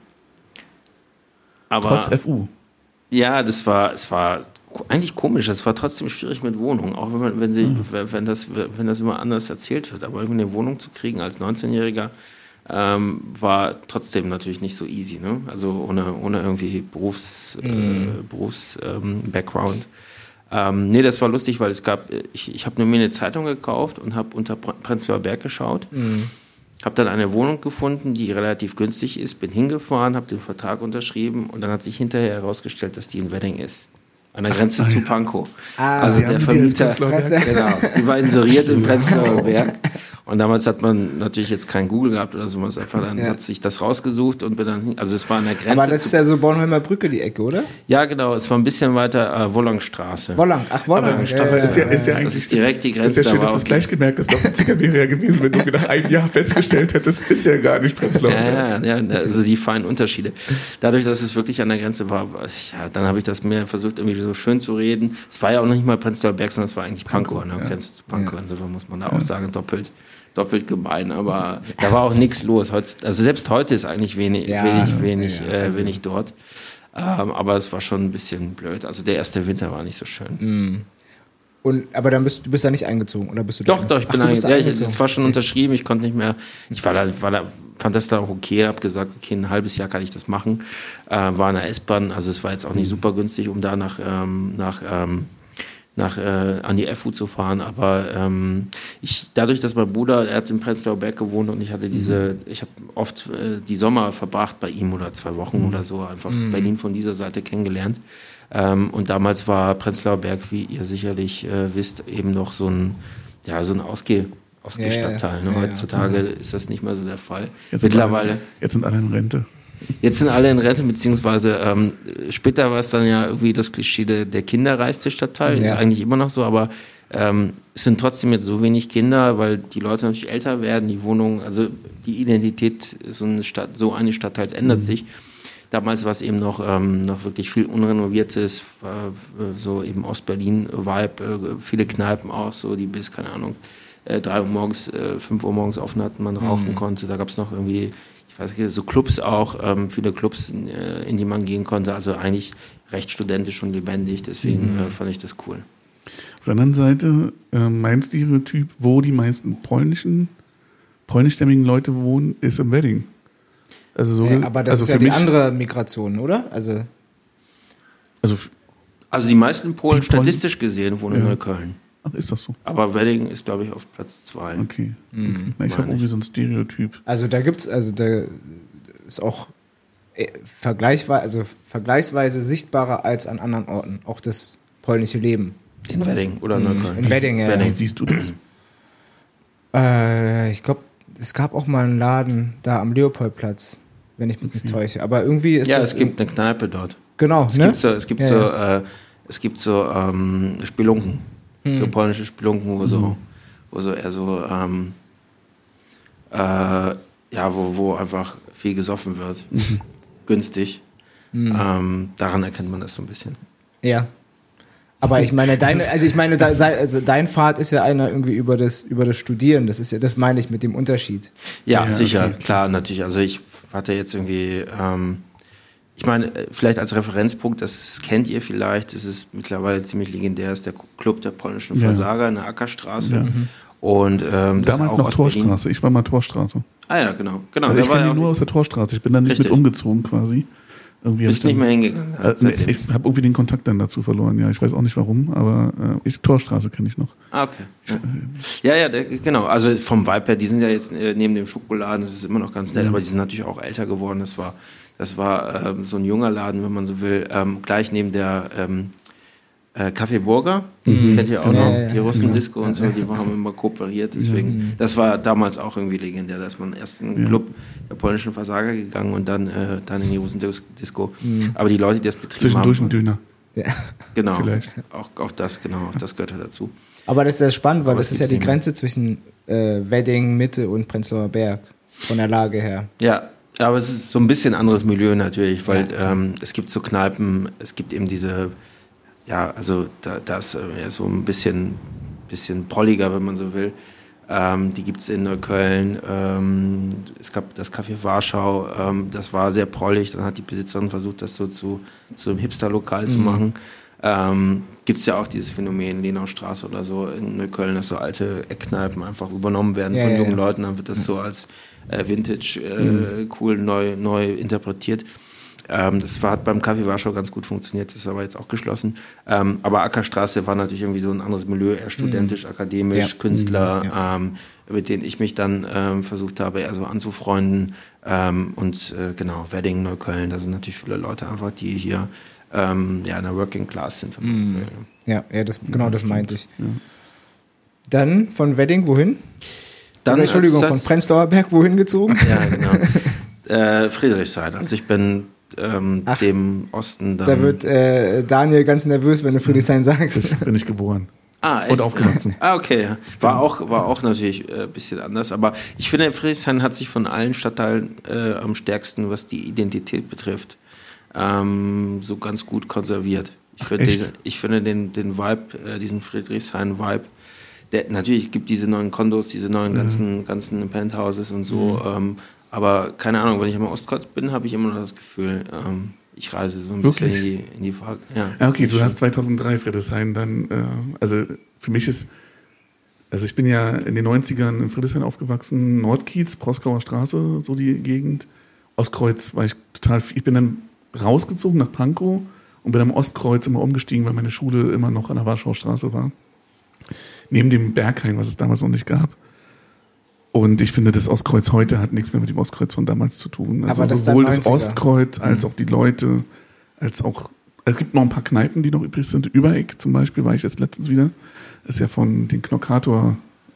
aber, Trotz F U? Ja, das war, es war eigentlich komisch, es war trotzdem schwierig mit Wohnung, auch wenn, man, wenn, sie, mhm. wenn, das, wenn das immer anders erzählt wird. Aber irgendwie eine Wohnung zu kriegen als neunzehnjähriger ähm, war trotzdem natürlich nicht so easy, ne? Also ohne, ohne irgendwie Berufs, mhm. äh, Berufs ähm, Background. Ähm, nee, das war lustig, weil es gab, ich, ich habe mir eine Zeitung gekauft und habe unter Prenzlauer Berg geschaut. Mhm. Habe dann eine Wohnung gefunden, die relativ günstig ist, bin hingefahren, habe den Vertrag unterschrieben und dann hat sich hinterher herausgestellt, dass die in Wedding ist. An der Grenze Ach, zu Pankow. Ah, also der Vermieter, genau, die war inseriert in Prenzlauer Berg. Und damals hat man natürlich jetzt kein Google gehabt oder sowas, einfach dann ja. hat sich das rausgesucht und bin dann hin, also es war an der Grenze. Aber das ist ja so Bornholmer Brücke, die Ecke, oder? Ja, genau, es war ein bisschen weiter äh, Wollangstraße. Wollang, ach Wollang. Ja, ja, ist ja, ist ja eigentlich das ist direkt die Grenze. Ist ja schön, dass du es gleich gemerkt hast, doch witziger wäre ja gewesen, wenn du nach einem Jahr festgestellt hättest, ist ja gar nicht Prenzlauer Berg. Ja, ja, also die feinen Unterschiede. Dadurch, dass es wirklich an der Grenze war, ja, dann habe ich das mir versucht, irgendwie so schön zu reden. Es war ja auch noch nicht mal Prenzlauer Berg, sondern es war eigentlich Pankow, an der ja. Grenze zu Pankow. Ja. Insofern muss man da auch sagen, doppelt. doppelt gemein, aber da war auch nichts los. Also selbst heute ist eigentlich wenig, ja, wenig, wenig, ja, äh, wenig dort. Ähm, aber es war schon ein bisschen blöd. Also der erste Winter war nicht so schön. Mm. Und aber dann bist du bist da nicht eingezogen oder bist du? Doch, doch, ich bin eingezogen. Ja, es war schon unterschrieben. Ich konnte nicht mehr. Ich war da, war da, fand das da auch okay. Habe gesagt, okay, ein halbes Jahr kann ich das machen. Äh, war in der S-Bahn. Also es war jetzt auch nicht super günstig, um da nach ähm, nach ähm, nach äh, an die F U zu fahren, aber ähm, ich dadurch, dass mein Bruder, er hat in Prenzlauer Berg gewohnt und ich hatte diese, ich habe oft äh, die Sommer verbracht bei ihm oder zwei Wochen mhm. oder so, einfach mhm. Berlin von dieser Seite kennengelernt. Ähm, und damals war Prenzlauer Berg, wie ihr sicherlich äh, wisst, eben noch so ein, ja, so ein Ausgeh Ausgehstadtteil. Ja, ja. Ne? Heutzutage ja, ja. ist das nicht mehr so der Fall. Jetzt Mittlerweile. Sind alle, jetzt sind alle in Rente. Jetzt sind alle in Rente, beziehungsweise ähm, später war es dann ja irgendwie das Klischee, der, der kinderreichste Stadtteil, ja. ist eigentlich immer noch so, aber ähm, es sind trotzdem jetzt so wenig Kinder, weil die Leute natürlich älter werden, die Wohnung, also die Identität so eine Stadt, so eines Stadtteils ändert mhm. sich. Damals war es eben noch, ähm, noch wirklich viel Unrenoviertes, war, so eben Ostberlin-Vibe, äh, viele Kneipen auch, so die bis, keine Ahnung, äh, drei Uhr morgens, äh, fünf Uhr morgens offen hatten, man rauchen mhm. konnte, da gab es noch irgendwie ich weiß nicht, so Clubs auch, ähm, viele Clubs, in, äh, in die man gehen konnte, also eigentlich recht studentisch und lebendig, deswegen mhm. äh, fand ich das cool. Auf der anderen Seite, äh, mein Stereotyp, wo die meisten polnischen, polnischstämmigen Leute wohnen, ist im Wedding. Also so, ja, aber das also ist ja die andere Migration, oder? Also, also, also die meisten Polen, die statistisch Polen, gesehen, wohnen ja. in Neukölln. Ach, ist das so? Aber Wedding ist, glaube ich, auf Platz zwei. Okay. okay. Mhm. Na, ich habe irgendwie so ein Stereotyp. Also da gibt's, also da ist auch vergleichsweise, also vergleichsweise sichtbarer als an anderen Orten, auch das polnische Leben. In Wedding oder in Neukölln? In Wedding, ja. Wie siehst du das? Äh, ich glaube, es gab auch mal einen Laden da am Leopoldplatz, wenn ich mich okay. nicht täusche. Aber irgendwie ist ja, das... Ja, es gibt eine Kneipe dort. Genau, es ne? Gibt so, es gibt ja, so, ja. Äh, es gibt so ähm, Spelunken. Hm. So polnische Spelunken, wo so, mhm. wo so eher so, ähm, äh, ja, wo, wo einfach viel gesoffen wird. Mhm. Günstig. Mhm. Ähm, daran erkennt man das so ein bisschen. Ja. Aber ich meine, deine, also ich meine, da, also dein Pfad ist ja einer irgendwie über das, über das Studieren. Das ist ja, das meine ich mit dem Unterschied. Ja, ja sicher, okay. klar, natürlich. Also ich hatte jetzt irgendwie, ähm, ich meine, vielleicht als Referenzpunkt, das kennt ihr vielleicht, das ist mittlerweile ziemlich legendär, ist der Club der polnischen Versager ja. in der Ackerstraße. Ja. Und, ähm, damals noch Torstraße, ich war mal Torstraße. Ah ja, genau. genau. Also ich kenne die nur aus der Torstraße, ich bin dann nicht Richtig. mit umgezogen quasi. Irgendwie Bist hab ich nicht dann, mehr hingegangen. Äh, nee, ich habe irgendwie den Kontakt dann dazu verloren, ja, ich weiß auch nicht warum, aber äh, ich, Torstraße kenne ich noch. Ah, okay. Ja, ja, der, genau. Also vom Vibe her, die sind ja jetzt äh, neben dem Schokoladen, das ist immer noch ganz nett, Ja. aber die sind natürlich auch älter geworden. Das war, das war ähm, so ein junger Laden, wenn man so will, ähm, gleich neben der ähm, äh, Café Burger. Mhm. Kennt ihr auch Genau. noch? Ja, ja, die Russen-Disco genau. und so, die haben immer kooperiert. Deswegen, das war damals auch irgendwie legendär. Da ist man erst in den Ja. Club der polnischen Versager gegangen und dann, äh, dann in die Russen-Disco. Aber die Leute, die das betrieben Zwischendurch ein haben. Döner. Ja. Genau. vielleicht. Auch, auch das, genau, auch das gehört ja dazu. Aber das ist ja spannend, weil Aber das es ist ja die gibt's nicht mehr. Grenze zwischen äh, Wedding, Mitte und Prenzlauer Berg. Von der Lage her. Ja, aber es ist so ein bisschen anderes Milieu natürlich, weil ähm, es gibt so Kneipen, es gibt eben diese, ja, also da, da ist äh, ja so ein bisschen, bisschen prolliger, wenn man so will. Ähm, die gibt es in Neukölln. Ähm, es gab das Café Warschau, ähm, das war sehr prollig. Dann hat die Besitzerin versucht, das so zu, zu einem Hipster-Lokal zu machen. Ähm, gibt es ja auch dieses Phänomen, Lenaustraße oder so in Neukölln, dass so alte Eckkneipen einfach übernommen werden Ja, von ja, jungen ja. Leuten. Dann wird das so als äh, Vintage äh, cool neu, neu interpretiert. Ähm, das war, hat beim Café Warschau ganz gut funktioniert, das ist aber jetzt auch geschlossen. Ähm, aber Ackerstraße war natürlich irgendwie so ein anderes Milieu, eher studentisch, akademisch, Ja. Künstler, Mhm, ähm, mit denen ich mich dann ähm, versucht habe, eher so anzufreunden. Ähm, und äh, genau, Wedding, Neukölln, da sind natürlich viele Leute einfach, die hier ähm, ja, in der Working Class sind, wenn man so will. Ja, ja das, genau das meinte ich. Dann von Wedding wohin? Dann Oder, Entschuldigung, ist von das- Prenzlauer Berg wohin gezogen? Ja, genau. äh, Friedrichshain. Also ich bin ähm, Ach. dem Osten dann... Da wird äh, Daniel ganz nervös, wenn du Friedrichshain sagst. Ich bin ich geboren. Ah, echt? Und aufgewachsen. Ah, okay. ja. War auch, war auch natürlich ein äh, bisschen anders. Aber ich finde, Friedrichshain hat sich von allen Stadtteilen äh, am stärksten, was die Identität betrifft, ähm, so ganz gut konserviert. Ich finde, echt? diese, ich finde den, den Vibe, äh, diesen Friedrichshain-Vibe, der, natürlich gibt diese neuen Kondos, diese neuen ganzen, ganzen Penthouses und so. Ähm, aber keine Ahnung, wenn ich am Ostkreuz bin, habe ich immer noch das Gefühl, ähm, ich reise so ein Wirklich? bisschen in die, in die Ver- ja, Ja, okay, du schon. hast zweitausenddrei Friedrichshain dann, äh, also für mich ist, also ich bin ja in den neunzigern in Friedrichshain aufgewachsen, Nordkiez, Proskauer Straße, so die Gegend. Ostkreuz war ich total, ich bin dann rausgezogen nach Pankow und bin am Ostkreuz immer umgestiegen, weil meine Schule immer noch an der Warschauer Straße war. Neben dem Berghain, was es damals noch nicht gab. Und ich finde, das Ostkreuz heute hat nichts mehr mit dem Ostkreuz von damals zu tun. Also Aber das ist dann sowohl das neunziger. Ostkreuz als auch die Leute, als auch, es gibt noch ein paar Kneipen, die noch übrig sind. Übereck zum Beispiel war ich jetzt letztens wieder. Ist ja von den Knockator, äh,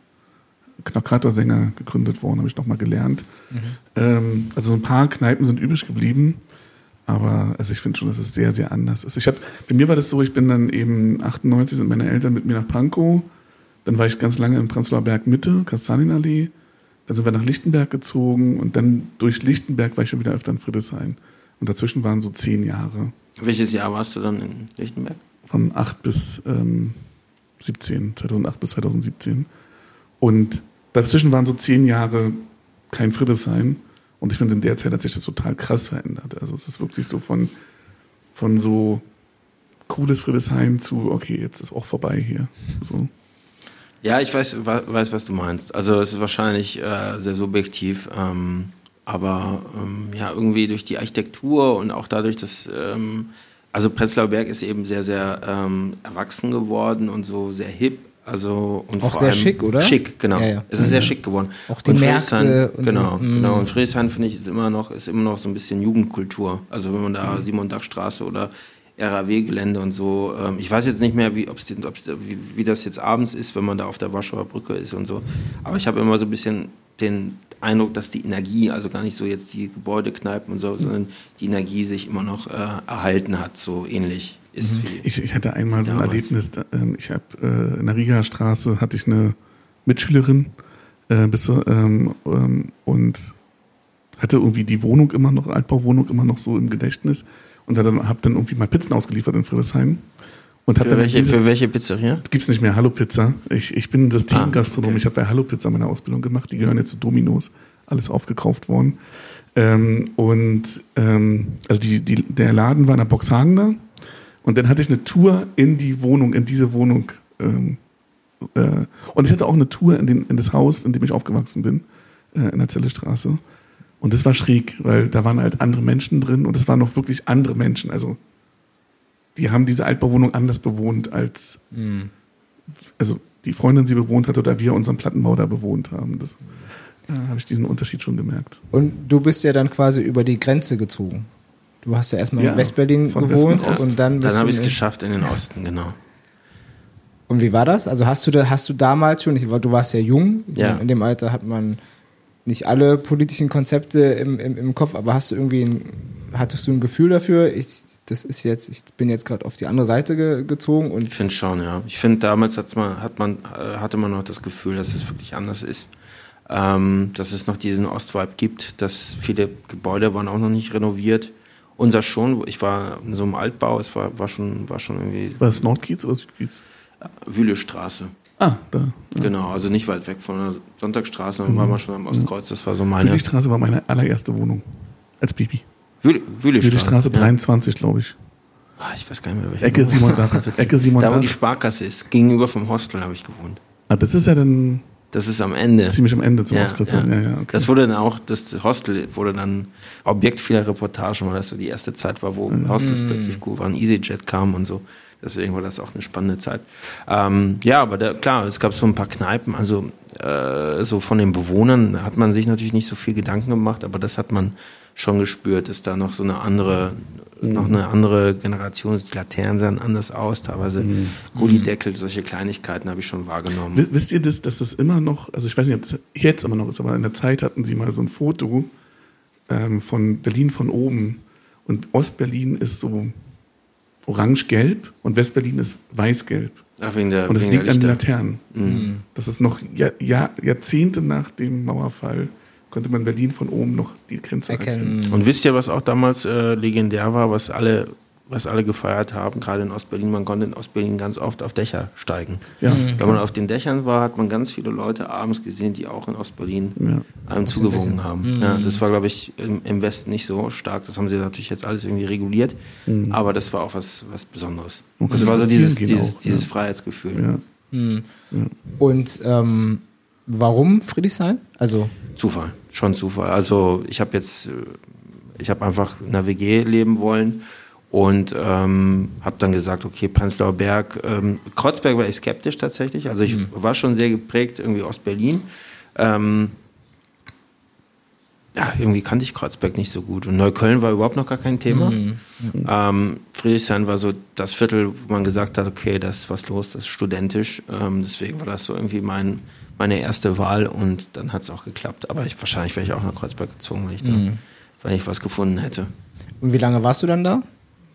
Knockator-Sänger gegründet worden, habe ich noch mal gelernt. Ähm, also so ein paar Kneipen sind übrig geblieben. Aber also ich finde schon, dass es sehr, sehr anders ist. Ich hab, bei mir war das so, ich bin dann eben achtundneunzig, sind meine Eltern mit mir nach Pankow. Dann war ich ganz lange in Prenzlauer Berg Mitte, Kastanienallee. Dann sind wir nach Lichtenberg gezogen und dann durch Lichtenberg war ich schon wieder öfter in Friedrichshain. Und dazwischen waren so zehn Jahre. Welches Jahr warst du dann in Lichtenberg? Von acht bis ähm, siebzehn, zweitausendacht bis zweitausendsiebzehn. Und dazwischen waren so zehn Jahre kein Friedrichshain. Und ich finde, in der Zeit hat sich das total krass verändert. Also es ist wirklich so von, von so cooles Friedrichshain zu, okay, jetzt ist auch vorbei hier. So. Ja, ich weiß, weiß, was du meinst. Also es ist wahrscheinlich äh, sehr subjektiv, ähm, aber ähm, ja, irgendwie durch die Architektur und auch dadurch, dass ähm, also Prenzlauer Berg ist eben sehr, sehr ähm, erwachsen geworden und so sehr hip. Also und Auch vor sehr allem schick, oder? Schick, genau. Ja, ja. Es ist sehr schick geworden. Auch die und Märkte Friedrichshain- und genau, so. genau. Mm. Und Friedrichshain finde ich ist immer noch ist immer noch so ein bisschen Jugendkultur. Also wenn man da Simon-Dach-Straße oder R A W-Gelände und so. Ähm, ich weiß jetzt nicht mehr, wie, ob's, ob's, wie, wie das jetzt abends ist, wenn man da auf der Warschauer Brücke ist und so. Aber ich habe immer so ein bisschen den Eindruck, dass die Energie, also gar nicht so jetzt die Gebäudekneipen und so, sondern die Energie sich immer noch äh, erhalten hat, so ähnlich ist wie. Ich, ich hatte einmal so ein damals. Erlebnis, da, ähm, ich habe äh, in der Rigaer Straße hatte ich eine Mitschülerin äh, bis zu, ähm, ähm, und hatte irgendwie die Wohnung immer noch, Altbauwohnung immer noch so im Gedächtnis und dann habe dann irgendwie mal Pizzen ausgeliefert in Friedrichshain. Und hab Für dann welche, diese, für welche Pizzeria? gibt's nicht mehr Hallo Pizza. Ich, ich bin Systemgastronom. Ah, okay. Ich habe bei Hallo Pizza meine Ausbildung gemacht. Die gehören jetzt zu Domino's. Alles aufgekauft worden. Ähm, und ähm, also die, die, der Laden war in der Boxhagen da. Und dann hatte ich eine Tour in die Wohnung, in diese Wohnung ähm, äh, und ich hatte auch eine Tour in, den, in das Haus, in dem ich aufgewachsen bin, äh, in der Zellestraße. Und das war schräg, weil da waren halt andere Menschen drin und es waren noch wirklich andere Menschen. Also die haben diese Altbauwohnung anders bewohnt, als Mhm. also die Freundin sie bewohnt hat oder wir unseren Plattenbau da bewohnt haben. Das äh, habe ich diesen Unterschied schon gemerkt. Und du bist ja dann quasi über die Grenze gezogen. Du hast ja erstmal Ja, in Westberlin von gewohnt Westen nach und dann bist Dann habe du ich es in- geschafft in den Osten, genau. Und wie war das? Also hast du da, hast du damals schon, ich, war- du warst ja jung, Ja. in dem Alter hat man nicht alle politischen Konzepte im, im, im Kopf, aber hast du irgendwie ein, hattest du ein Gefühl dafür, ich, das ist jetzt, ich bin jetzt gerade auf die andere Seite ge, gezogen und Ich finde schon, ja. Ich finde, damals hat's man, hat man, äh, hatte man noch das Gefühl, dass es wirklich anders ist. Ähm, dass es noch diesen Ostvibe gibt, dass viele Gebäude waren auch noch nicht renoviert. Unser schon, ich war in so einem Altbau, es war, war, schon, war schon irgendwie War das Nordkiez oder Südkiez? Wühlestraße. Ah, da. Genau, also nicht weit weg von der Sonntagsstraße, dann waren wir schon am Ostkreuz, das war so meine... Wühlestraße war meine allererste Wohnung als Baby. Wühle, Wühlestraße. Wühlestraße ja. dreiundzwanzig, glaube ich. Ah, ich weiß gar nicht mehr, welche. Ecke Simon Dach. Ecke Simon Da, wo die Dach. Sparkasse ist, gegenüber vom Hostel habe ich gewohnt. Ah, das ist ja dann Das ist am Ende. ziemlich am Ende zum Ja, Auskürzen. Ja, ja, okay. Das wurde dann auch, das Hostel wurde dann Objekt vieler Reportagen, weil das so die erste Zeit war, wo Hostels plötzlich gut waren, EasyJet kam und so. Deswegen war das auch eine spannende Zeit. Ähm, ja, aber da, klar, es gab so ein paar Kneipen, also äh, so von den Bewohnern hat man sich natürlich nicht so viel Gedanken gemacht, aber das hat man schon gespürt, dass da noch so eine andere, mhm. noch eine andere Generation ist. Die Laternen sahen anders aus, teilweise mhm. Gullideckel, solche Kleinigkeiten habe ich schon wahrgenommen. W- Wisst ihr das, dass das immer noch, also ich weiß nicht, ob das jetzt immer noch ist, aber in der Zeit hatten sie mal so ein Foto ähm, von Berlin von oben und Ostberlin ist so orange-gelb und Westberlin ist weiß-gelb. Ach, wegen der, Und es wegen liegt der an den Lichter. Laternen. Mhm. Das ist noch Jahr, Jahr, Jahrzehnte nach dem Mauerfall konnte man Berlin von oben noch die Grenze erkennen. erkennen. Und wisst ihr, was auch damals äh, legendär war, was alle, was alle gefeiert haben, gerade in Ostberlin, man konnte in Ostberlin ganz oft auf Dächer steigen. Ja, Wenn man auf den Dächern war, hat man ganz viele Leute abends gesehen, die auch in Ostberlin ja. einem zugewunken Dächern. haben. Mhm. Ja, das war, glaube ich, im, im Westen nicht so stark. Das haben sie natürlich jetzt alles irgendwie reguliert. Mhm. Aber das war auch was, was Besonderes. Man Das konnte war so spazieren dieses, gehen dieses, auch, dieses ja. Freiheitsgefühl. Ja. Mhm. Und ähm, warum Friedrichshain? Also Zufall, schon Zufall. Also ich habe jetzt, äh, ich habe einfach in einer W G leben wollen und ähm, habe dann gesagt, okay, Prenzlauer Berg, ähm, Kreuzberg war ich skeptisch tatsächlich. Also ich Mhm. war schon sehr geprägt irgendwie Ostberlin. Ähm, ja, irgendwie kannte ich Kreuzberg nicht so gut und Neukölln war überhaupt noch gar kein Thema. Mhm. Ähm, Friedrichshain war so das Viertel, wo man gesagt hat, okay, da ist was los, das ist studentisch. Ähm, deswegen war das so irgendwie mein, meine erste Wahl und dann hat es auch geklappt. Aber ich, wahrscheinlich wäre ich auch nach Kreuzberg gezogen, wenn ich, da, Mhm. wenn ich was gefunden hätte. Und wie lange warst du dann da?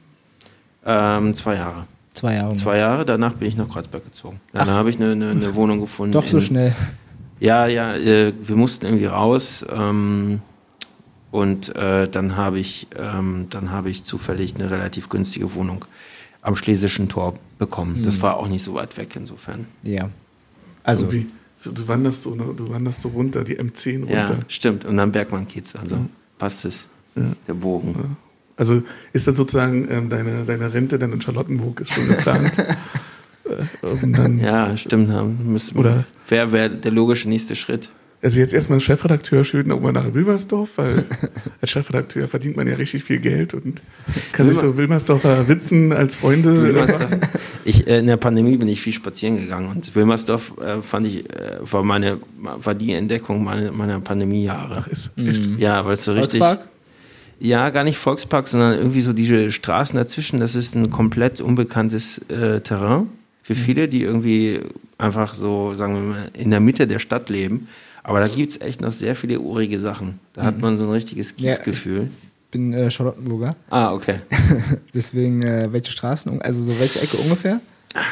Ähm, zwei Jahre. Zwei Jahre. Zwei Jahre, danach bin ich nach Kreuzberg gezogen. Dann habe ich eine, eine, eine Wohnung gefunden. Doch so in- schnell. Ja, ja, äh, wir mussten irgendwie raus ähm, und äh, dann habe ich, ähm, dann habe ich zufällig eine relativ günstige Wohnung am Schlesischen Tor bekommen. Das war auch nicht so weit weg insofern. Ja. Also So wie, so, du wanderst so, ne, du wanderst so runter, die M zehn runter. Ja, stimmt. Und dann Bergmann-Kiez, also passt es, Ja. der Bogen. Also ist dann sozusagen ähm, deine, deine Rente dann in Charlottenburg ist schon geplant. äh, und dann, Ja, stimmt. Dann müssen Oder- wer wäre der logische nächste Schritt? Also jetzt erstmal Chefredakteur schön nochmal nach Wilmersdorf, weil als Chefredakteur verdient man ja richtig viel Geld und kann sich so Wilmersdorfer Witwen als Freunde. Wilmersdorf. Ich, äh, in der Pandemie bin ich viel spazieren gegangen und Wilmersdorf äh, fand ich, äh, war meine, war die Entdeckung meiner, meiner Pandemiejahre. Ach, ist echt. Ja, weil es so richtig. Volkspark? Ja, gar nicht Volkspark, sondern irgendwie so diese Straßen dazwischen. Das ist ein komplett unbekanntes äh, Terrain für viele, die irgendwie einfach so, sagen wir mal, in der Mitte der Stadt leben. Aber da gibt's echt noch sehr viele urige Sachen. Da hat man so ein richtiges Ja. Kiezgefühl. Bin äh, Charlottenburger. Ah, okay. Deswegen, äh, welche Straßen, also so welche Ecke ungefähr?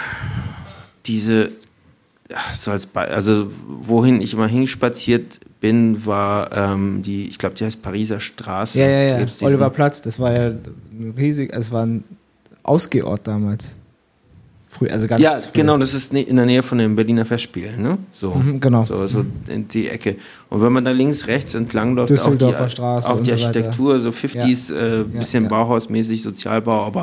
Diese, ja, so als Be also wohin ich immer hinspaziert bin, war ähm, die, ich glaube, die heißt Pariser Straße. Ja, ja, Da ja. gibt's diesen- Oliverplatz, das war ja ein riesig, es war ein Ausgehort damals. Früh, also ganz Ja, früh. genau, das ist ne- in der Nähe von den Berliner Festspielen, ne? So, Mhm, genau. so, so in die Ecke. Und wenn man da links, rechts entlang läuft, auch Düsseldorfer die, Straße auch und die so weiter. Architektur, so fünfziger, äh, bisschen ja. Bauhausmäßig, Sozialbau, aber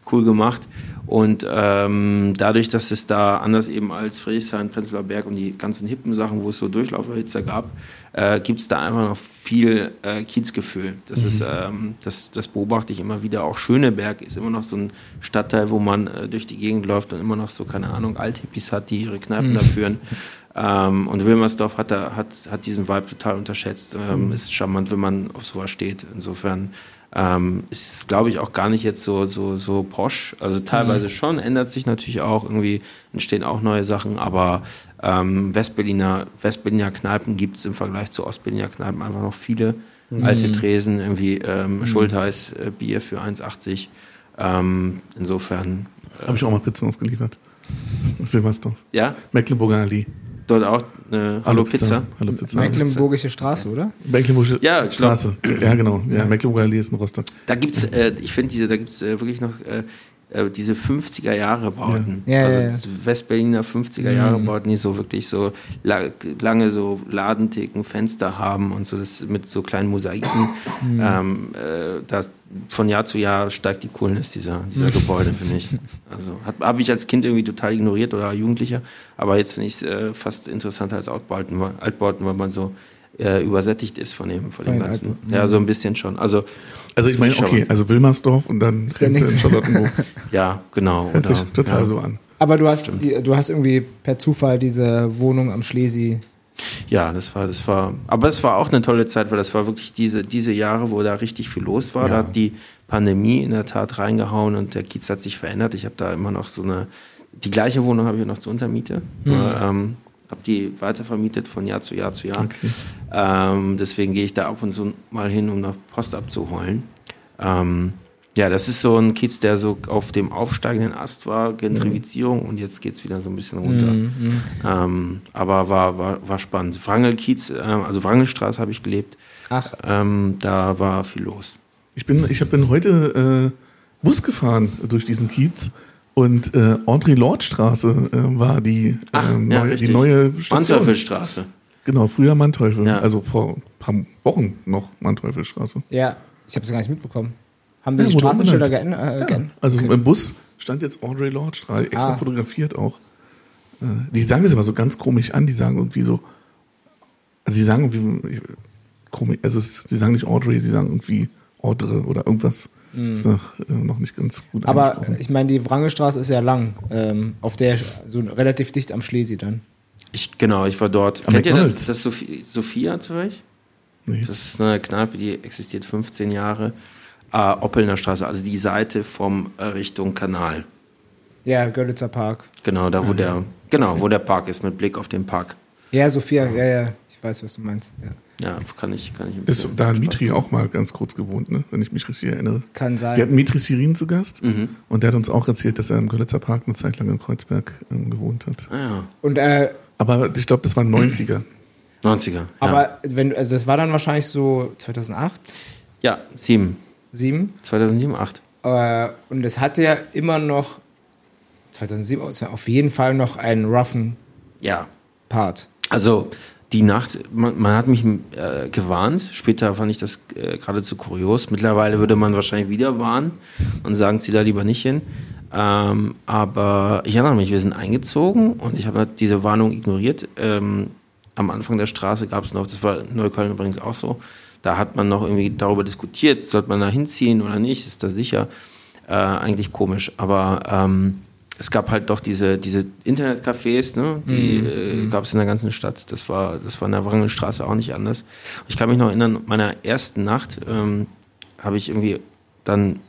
cool gemacht. Und ähm, dadurch, dass es da anders eben als Friedrichshain, Prenzlauer Berg und die ganzen hippen Sachen, wo es so Durchlauferhitzer gab, äh, gibt es da einfach noch viel äh, Kiezgefühl. Das, mhm. ist, ähm, das, das beobachte ich immer wieder. Auch Schöneberg ist immer noch so ein Stadtteil, wo man äh, durch die Gegend läuft und immer noch so, keine Ahnung, Althippies hat, die ihre Kneipen mhm. da führen. Ähm, und Wilmersdorf hat, da, hat, hat diesen Vibe total unterschätzt. Ähm, mhm. Ist charmant, wenn man auf sowas steht. Insofern ähm, ist, glaube ich, auch gar nicht jetzt so, so, so posch. Also teilweise mhm. schon, ändert sich natürlich auch. Irgendwie entstehen auch neue Sachen. Aber ähm, Westberliner, Westberliner Kneipen gibt es im Vergleich zu Ostberliner Kneipen einfach noch viele. Mhm. Alte Tresen, irgendwie ähm, mhm. Schultheiß äh, Bier für eins achtzig. Ähm, insofern. Äh, Habe ich auch mal Pizzen ausgeliefert. Wilmersdorf. Ja? Mecklenburger Allee. Dort auch eine Hallo Pizza. Hallo Pizza. Mecklenburgische Straße, oder? Mecklenburgische ja, Straße. Ja, genau. Ja, Mecklenburger Allee ist in Rostock. Da gibt's, äh, ich finde, diese, da gibt's äh, wirklich noch äh, äh, diese fünfziger Jahre Bauten. Ja. Ja, also ja, ja. Westberliner fünfziger Jahre Bauten, die so wirklich so la- lange so Ladentheken, Fenster haben und so, das mit so kleinen Mosaiken. Mhm. Ähm, äh, das, von Jahr zu Jahr steigt die Coolness dieser, dieser Gebäude, finde ich. Also habe ich als Kind irgendwie total ignoriert oder Jugendlicher, aber jetzt finde ich es äh, fast interessanter als Altbauten, Altbauten, weil man so äh, übersättigt ist von dem, von, von dem Ganzen. Altbauten. Ja, so ein bisschen schon. Also, also ich meine, okay, also Wilmersdorf und dann in Charlottenburg. Ja, genau. Hört sich oder, total ja. so an. Aber du hast, die, du hast irgendwie per Zufall diese Wohnung am Schlesi. Ja, das war, das war, aber es war auch eine tolle Zeit, weil das war wirklich diese, diese Jahre, wo da richtig viel los war. Ja. Da hat die Pandemie in der Tat reingehauen und der Kiez hat sich verändert. Ich habe da immer noch so eine, die gleiche Wohnung habe ich noch zur Untermiete. Mhm. Ähm, habe die weitervermietet von Jahr zu Jahr zu Jahr. Okay. Ähm, deswegen gehe ich da ab und zu mal hin, um noch Post abzuholen. Ähm, ja, das ist so ein Kiez, der so auf dem aufsteigenden Ast war, Gentrifizierung, mhm. und jetzt geht es wieder so ein bisschen runter. Mhm. Ähm, aber war, war, war spannend. Wrangelkiez, äh, also Wrangelstraße habe ich gelebt. Ach. Ähm, da war viel los. Ich bin, ich bin heute äh, Bus gefahren durch diesen Kiez und äh, Audre-Lorde-Straße äh, war die, Ach, äh, neue, ja, die neue Station. Manteuffelstraße. Genau, früher Manteuffel. Ja. Also vor ein paar Wochen noch Manteuffelstraße. Ja, ich habe es gar nicht mitbekommen. Haben die Ja, die wurde Straßenschilder umbenannt. geändert? Äh, Ja, geändert? also Okay. im Bus stand jetzt Audre-Lorde, extra Ah. fotografiert auch. Äh, Die sagen das immer so ganz komisch an, die sagen irgendwie so, also sie sagen irgendwie, ich- komisch, also es, sie sagen nicht Audrey, sie sagen irgendwie Audre oder irgendwas. Ist noch, äh, noch nicht ganz gut Aber angesprochen. ich meine, die Wrangelstraße ist ja lang. Ähm, auf der, so relativ dicht am Schlesi dann. Ich, genau, ich war dort. Am Kennt ihr McDonald's? das, das Sophie, Sophia zu euch? Nee. Das ist eine Kneipe, die existiert fünfzehn Jahre. Äh, Oppelner Straße, also die Seite vom äh, Richtung Kanal. Ja, Görlitzer Park. Genau, da wo der, genau, wo der Park ist, mit Blick auf den Park. Ja, Sophia, ja, ja. Ich weiß, was du meinst. Ja. Ja, kann ich, kann ich ein Ist, bisschen. da hat Spaß Mitri machen. auch mal ganz kurz gewohnt, ne? Wenn ich mich richtig erinnere. Kann sein. Wir hatten Mitri Sirin zu Gast Mhm. und der hat uns auch erzählt, dass er im Görlitzer Park eine Zeit lang in Kreuzberg ähm, gewohnt hat. Ah, ja. Und äh, Aber ich glaube, das waren neunziger. neunziger. aber wenn also das war dann wahrscheinlich so zweitausendacht, Ja, ja sieben. sieben. zweitausendsieben, acht. Äh, und es hatte ja immer noch zweitausendsieben auf jeden Fall noch einen roughen Ja. Part. Also die Nacht, man, man hat mich äh, gewarnt. Später fand ich das äh, geradezu kurios. Mittlerweile würde man wahrscheinlich wieder warnen und sagen, zieh da lieber nicht hin. Ähm, aber ich erinnere mich, wir sind eingezogen und ich habe diese Warnung ignoriert. Ähm, am Anfang der Straße gab es noch, das war in Neukölln übrigens auch so, da hat man noch irgendwie darüber diskutiert, sollte man da hinziehen oder nicht, ist das sicher? Äh, eigentlich komisch, aber ähm, es gab halt doch diese, diese Internetcafés, ne? Die Mhm. äh, gab es in der ganzen Stadt. Das war, das war in der Wrangelstraße auch nicht anders. Ich kann mich noch erinnern, meiner ersten Nacht ähm, habe ich irgendwie dann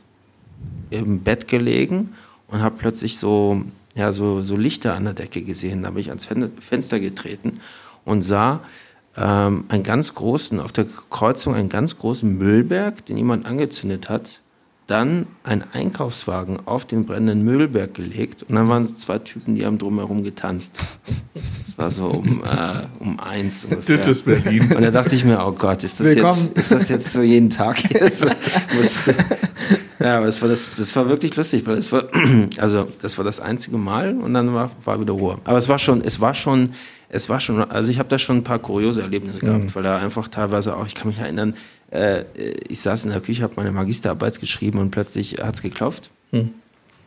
im Bett gelegen und habe plötzlich so, ja, so, so Lichter an der Decke gesehen. Da habe ich ans Fen- Fenster getreten und sah ähm, einen ganz großen, auf der Kreuzung einen ganz großen Müllberg, den jemand angezündet hat. Dann ein Einkaufswagen auf den brennenden Müllberg gelegt und dann waren es zwei Typen, die haben drumherum getanzt. Das war so um, äh, um eins ungefähr. Das ist Berlin. Und da dachte ich mir, oh Gott, ist das, Willkommen. jetzt, ist das jetzt so jeden Tag? so, muss, ja, aber es war das, das war wirklich lustig, weil es war, also das war das einzige Mal und dann war, war wieder Ruhe. Aber es war schon, es war schon, es war schon, also ich habe da schon ein paar kuriose Erlebnisse gehabt, Mhm. weil da einfach teilweise auch, ich kann mich erinnern, äh, ich saß in der Küche, habe meine Magisterarbeit geschrieben und plötzlich hat's geklopft. Mhm.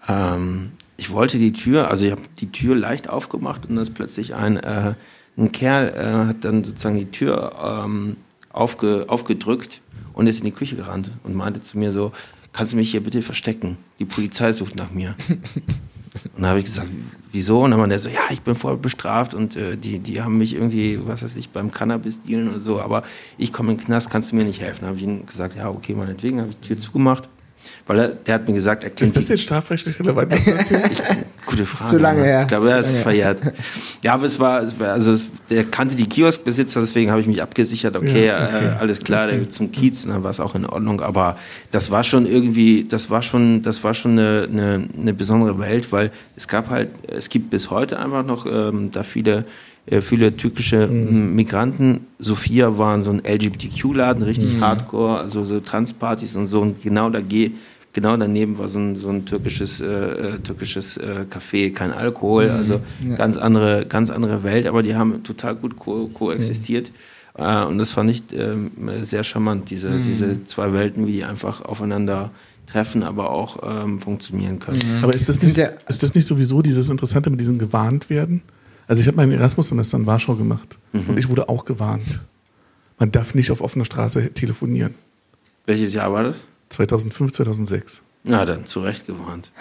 ähm, ich wollte die Tür, also ich habe die Tür leicht aufgemacht und dann ist plötzlich ein, äh, ein Kerl äh, hat dann sozusagen die Tür ähm, aufge, aufgedrückt und ist in die Küche gerannt und meinte zu mir so, kannst du mich hier bitte verstecken? Die Polizei sucht nach mir. Und dann habe ich gesagt, wieso? Und dann meinte er so, ja, ich bin voll bestraft und äh, die, die haben mich irgendwie, was weiß ich, beim Cannabis-Dealen oder so, aber ich komme in den Knast, kannst du mir nicht helfen? Dann habe ich ihm gesagt, ja, okay, meinetwegen, habe ich die Tür zugemacht. Weil er, der hat mir gesagt, er kennt Ist das jetzt strafrechtlich relevant, was du erzählst? Gute Frage. Ist zu lange her. Ich glaube, Ist er ist lange verjährt. Ja, aber es war, es war also es, der kannte die Kioskbesitzer, deswegen habe ich mich abgesichert, okay, Ja, okay. Äh, alles klar, Okay. der geht zum Kiez, dann war es auch in Ordnung, aber das war schon irgendwie, das war schon, das war schon eine, eine, eine besondere Welt, weil es gab halt, es gibt bis heute einfach noch ähm, da viele äh, viele türkische mhm. Migranten. Sophia war so ein L G B T Q-Laden, richtig mhm. hardcore, also so Transpartys und so, und genau da geht Genau daneben war so ein, so ein türkisches, äh, türkisches äh, Café, kein Alkohol, mhm. also ja. ganz andere, ganz andere Welt, aber die haben total gut ko- koexistiert. Mhm. Äh, und das fand ich äh, sehr charmant, diese, mhm. diese zwei Welten, wie die einfach aufeinander treffen, aber auch ähm, funktionieren können. Mhm. Aber ist das, nicht, ja, ist das nicht sowieso dieses Interessante mit diesem gewarnt werden? Also ich habe mein Erasmus-Semester in Warschau gemacht mhm. und ich wurde auch gewarnt. Man darf nicht auf offener Straße telefonieren. Welches Jahr war das? zweitausendfünf, zweitausendsechs. Na, dann zu Recht gewarnt.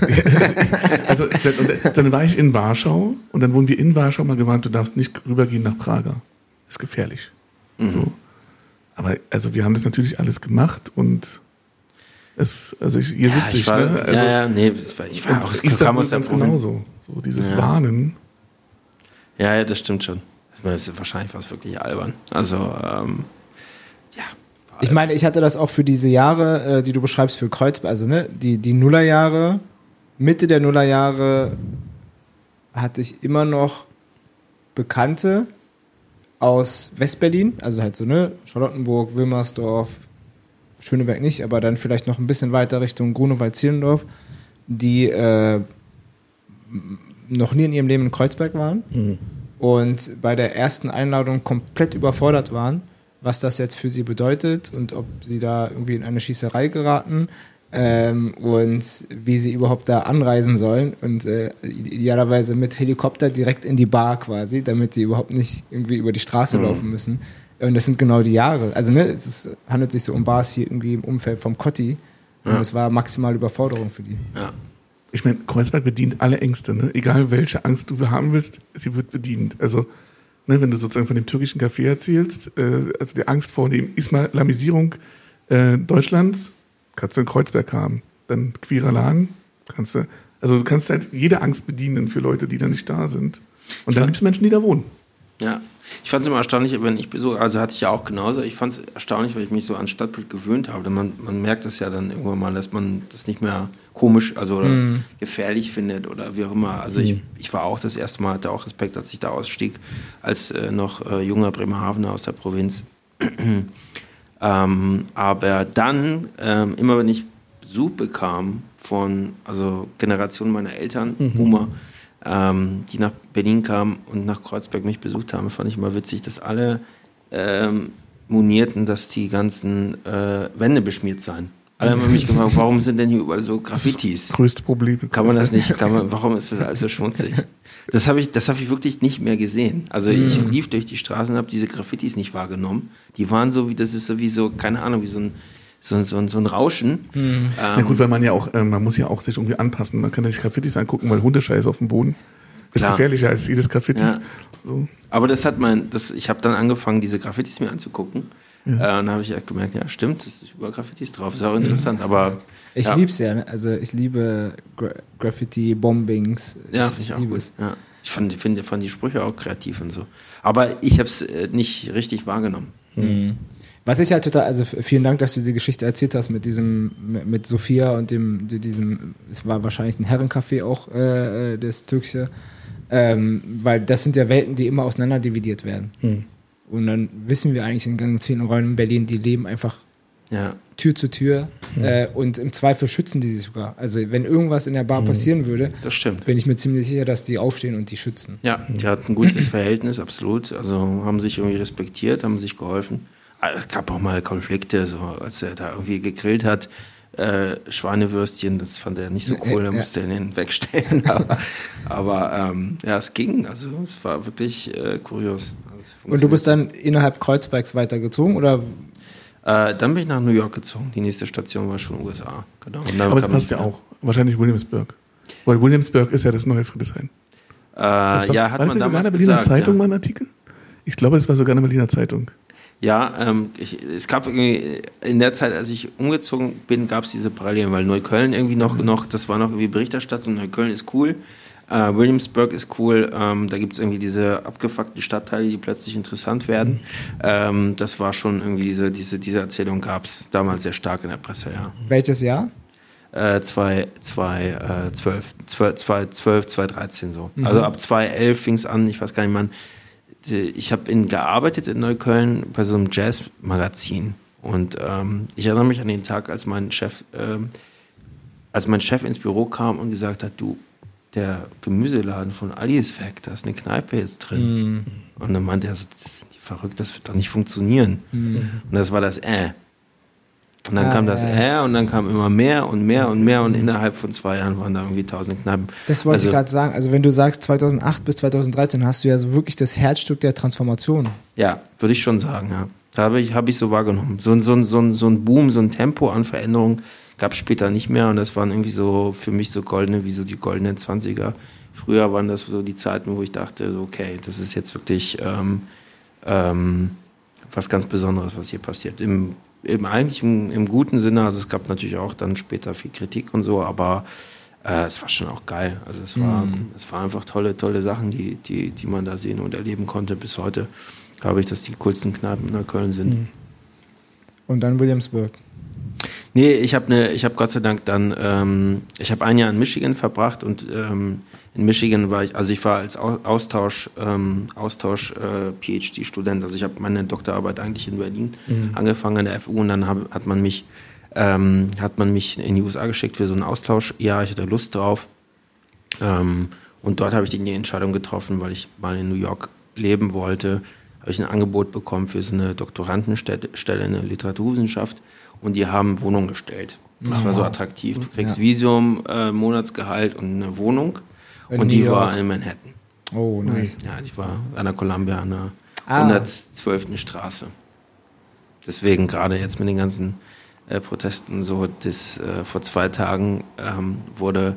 Also dann, dann war ich in Warschau und dann wurden wir in Warschau mal gewarnt, du darfst nicht rübergehen nach Praga. Ist gefährlich. Mhm. So. Aber also wir haben das natürlich alles gemacht und es, also ich, hier ja, sitze ich, ich war, ne? Also, ja, ja, nee, das war, ich war auch, ich kam aus ganz genauso. So dieses ja. Warnen. Ja, ja, das stimmt schon. Das ist, wahrscheinlich war es wirklich albern. Also, ähm, ja. Ich meine, ich hatte das auch für diese Jahre, äh, die du beschreibst, für Kreuzberg, also ne, die, die Nullerjahre, Mitte der Nullerjahre hatte ich immer noch Bekannte aus Westberlin, also halt so, ne, Charlottenburg, Wilmersdorf, Schöneberg nicht, aber dann vielleicht noch ein bisschen weiter Richtung Grunewald-Zehlendorf, die äh, noch nie in ihrem Leben in Kreuzberg waren mhm. und bei der ersten Einladung komplett überfordert waren, was das jetzt für sie bedeutet und ob sie da irgendwie in eine Schießerei geraten ähm, und wie sie überhaupt da anreisen sollen und äh, idealerweise mit Helikopter direkt in die Bar quasi, damit sie überhaupt nicht irgendwie über die Straße mhm. laufen müssen. Und das sind genau die Jahre. Also ne, es ist, handelt sich so um Bars hier irgendwie im Umfeld vom Kotti und ja. es war maximale Überforderung für die. Ja. Ich meine, Kreuzberg bedient alle Ängste, ne? Egal welche Angst du haben willst, sie wird bedient. Also Ne, wenn du sozusagen von dem türkischen Café erzählst, äh, also die Angst vor der Islamisierung äh, Deutschlands, kannst du in Kreuzberg haben. Dann queerer Laden, kannst du, also du kannst halt jede Angst bedienen für Leute, die da nicht da sind. Und dann gibt es Menschen, die da wohnen. Ja, ich fand es immer erstaunlich, wenn ich so, also hatte ich ja auch genauso, ich fand es erstaunlich, weil ich mich so an Stadtbild gewöhnt habe. Man, man merkt das ja dann irgendwann mal, dass man das nicht mehr komisch, also oder mm. gefährlich findet oder wie auch immer. Also mm. ich, ich war auch das erste Mal, hatte auch Respekt, als ich da ausstieg, als äh, noch äh, junger Bremerhavener aus der Provinz. ähm, aber dann, ähm, immer wenn ich Besuch bekam von, also Generationen meiner Eltern, mhm. Boomer, Ähm, die nach Berlin kamen und nach Kreuzberg mich besucht haben, fand ich immer witzig, dass alle ähm, monierten, dass die ganzen äh, Wände beschmiert seien. Alle haben mich gefragt, warum sind denn hier überall so Graffitis? Das größte Problem. Kann man das nicht, kann man, warum ist das alles so schmutzig? Das habe ich, das habe ich wirklich nicht mehr gesehen. Also ich mhm. lief durch die Straßen und habe diese Graffitis nicht wahrgenommen. Die waren so wie, das ist sowieso, keine Ahnung, wie so ein So, so, so ein Rauschen. Mhm. Ähm, Na gut, weil man ja auch, äh, man muss ja auch sich irgendwie anpassen. Man kann ja nicht Graffitis angucken, weil Hundescheiße auf dem Boden ist klar. gefährlicher als jedes Graffiti. Ja. So. Aber das hat mein, das, ich habe dann angefangen, diese Graffitis mir anzugucken. Ja. Äh, und dann habe ich halt gemerkt, ja stimmt, es ist überall Graffitis drauf. Ist auch interessant, ja. aber... Ich ja. liebe es ja, ne? Also ich liebe Gra- Graffiti-Bombings. Ja, finde ich, ich auch gut. Ja. Ich fand, find, fand die Sprüche auch kreativ und so. Aber ich habe es äh, nicht richtig wahrgenommen. Mhm. Was ich halt total, also vielen Dank, dass du diese Geschichte erzählt hast mit diesem, mit Sophia und dem, diesem, es war wahrscheinlich ein Herrencafé auch, äh, das Türkische, ähm, weil das sind ja Welten, die immer auseinander dividiert werden. Hm. Und dann wissen wir eigentlich in ganz vielen Räumen in Berlin, die leben einfach ja. Tür zu Tür hm. äh, und im Zweifel schützen die sich sogar. Also wenn irgendwas in der Bar hm. passieren würde, das stimmt. bin ich mir ziemlich sicher, dass die aufstehen und die schützen. Ja, die hatten ein gutes Verhältnis, absolut. Also haben sich irgendwie respektiert, haben sich geholfen. Es gab auch mal Konflikte, so als er da irgendwie gegrillt hat äh, Schweinewürstchen, das fand er nicht so cool, da musste er ihn wegstellen. aber aber ähm, ja, es ging, also es war wirklich äh, kurios. Also, und du bist dann innerhalb Kreuzbergs weitergezogen, oder? Äh, dann bin ich nach New York gezogen. Die nächste Station war schon U S A. Genau. Und dann aber es passt ja auch. Wahrscheinlich Williamsburg. Weil Williamsburg ist ja das neue Friedrichshain. Äh, ja, hat war man das nicht sogar in der damals Berliner gesagt, Zeitung ja. mal ein Artikel? Ich glaube, es war sogar in der Berliner Zeitung. Ja, ähm, ich, es gab irgendwie, in der Zeit, als ich umgezogen bin, gab es diese Parallelen, weil Neukölln irgendwie noch, noch, das war noch irgendwie Berichterstattung, Neukölln ist cool, äh, Williamsburg ist cool, ähm, da gibt es irgendwie diese abgefuckten Stadtteile, die plötzlich interessant werden. Mhm. Ähm, das war schon irgendwie, diese, diese, diese Erzählung gab es damals sehr stark in der Presse, ja. Welches Jahr? Äh, zwei, zwei, äh, zwölf, zwei, zwei, zwölf, zwei, dreizehn so. Mhm. Also ab zwei elf fing es an, ich weiß gar nicht, man, ich habe in gearbeitet in Neukölln bei so einem Jazz-Magazin und ähm, ich erinnere mich an den Tag, als mein Chef, ähm, als mein Chef ins Büro kam und gesagt hat, du, der Gemüseladen von Aldi ist weg, da ist eine Kneipe jetzt drin. Mm. Und dann meinte er so, das sind die verrückt, das wird doch nicht funktionieren. Mm. Und das war das Äh. Und dann ah, kam das ja. Äh und dann kam immer mehr und mehr und mehr und innerhalb von zwei Jahren waren da irgendwie tausend Kneipen. Das wollte also, ich gerade sagen. Also wenn du sagst zweitausendacht bis zweitausenddreizehn, hast du ja so wirklich das Herzstück der Transformation. Ja, würde ich schon sagen, ja. Da habe ich, hab ich so wahrgenommen. So, so, so, so ein Boom, so ein Tempo an Veränderungen gab es später nicht mehr und das waren irgendwie so für mich so goldene, wie so die goldenen Zwanziger. Früher waren das so die Zeiten, wo ich dachte, so okay, das ist jetzt wirklich ähm, ähm, was ganz Besonderes, was hier passiert. Im Im eigentlichen, im guten Sinne, also es gab natürlich auch dann später viel Kritik und so, aber äh, es war schon auch geil. Also es war, mm. es war einfach tolle, tolle Sachen, die, die, die man da sehen und erleben konnte. Bis heute glaube ich, dass die coolsten Kneipen in Neukölln sind. Mm. Und dann Williamsburg. Nee, ich habe ne, ich habe Gott sei Dank dann, ähm, ich habe ein Jahr in Michigan verbracht und ähm, in Michigan war ich, also ich war als Austausch, ähm, Austausch äh, P H D-Student, also ich habe meine Doktorarbeit eigentlich in Berlin mhm. angefangen an der F U und dann hab, hat man mich, ähm, hat man mich in die U S A geschickt für so einen Austausch. Ja, ich hatte Lust drauf ähm, und dort habe ich die Entscheidung getroffen, weil ich mal in New York leben wollte, habe ich ein Angebot bekommen für so eine Doktorandenstelle in der Literaturwissenschaft und die haben Wohnung gestellt. Das oh, war so wow. attraktiv. Du kriegst ja. Visum, äh, Monatsgehalt und eine Wohnung. In und New die York. War in Manhattan. Oh, nice. Ja, die war an der Columbia, an der ah. hundertzwölften Straße. Deswegen gerade jetzt mit den ganzen äh, Protesten so, das, äh, vor zwei Tagen ähm, wurde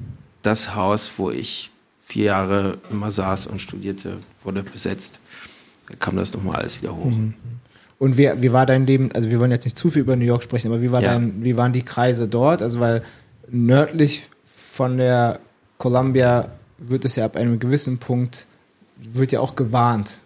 das Haus, wo ich vier Jahre immer saß und studierte, wurde besetzt. Da kam das nochmal alles wieder hoch. Mhm. Und wie, wie war dein Leben, also wir wollen jetzt nicht zu viel über New York sprechen, aber wie, war ja. dein, wie waren die Kreise dort? Also weil nördlich von der Columbia wird es ja ab einem gewissen Punkt, wird ja auch gewarnt,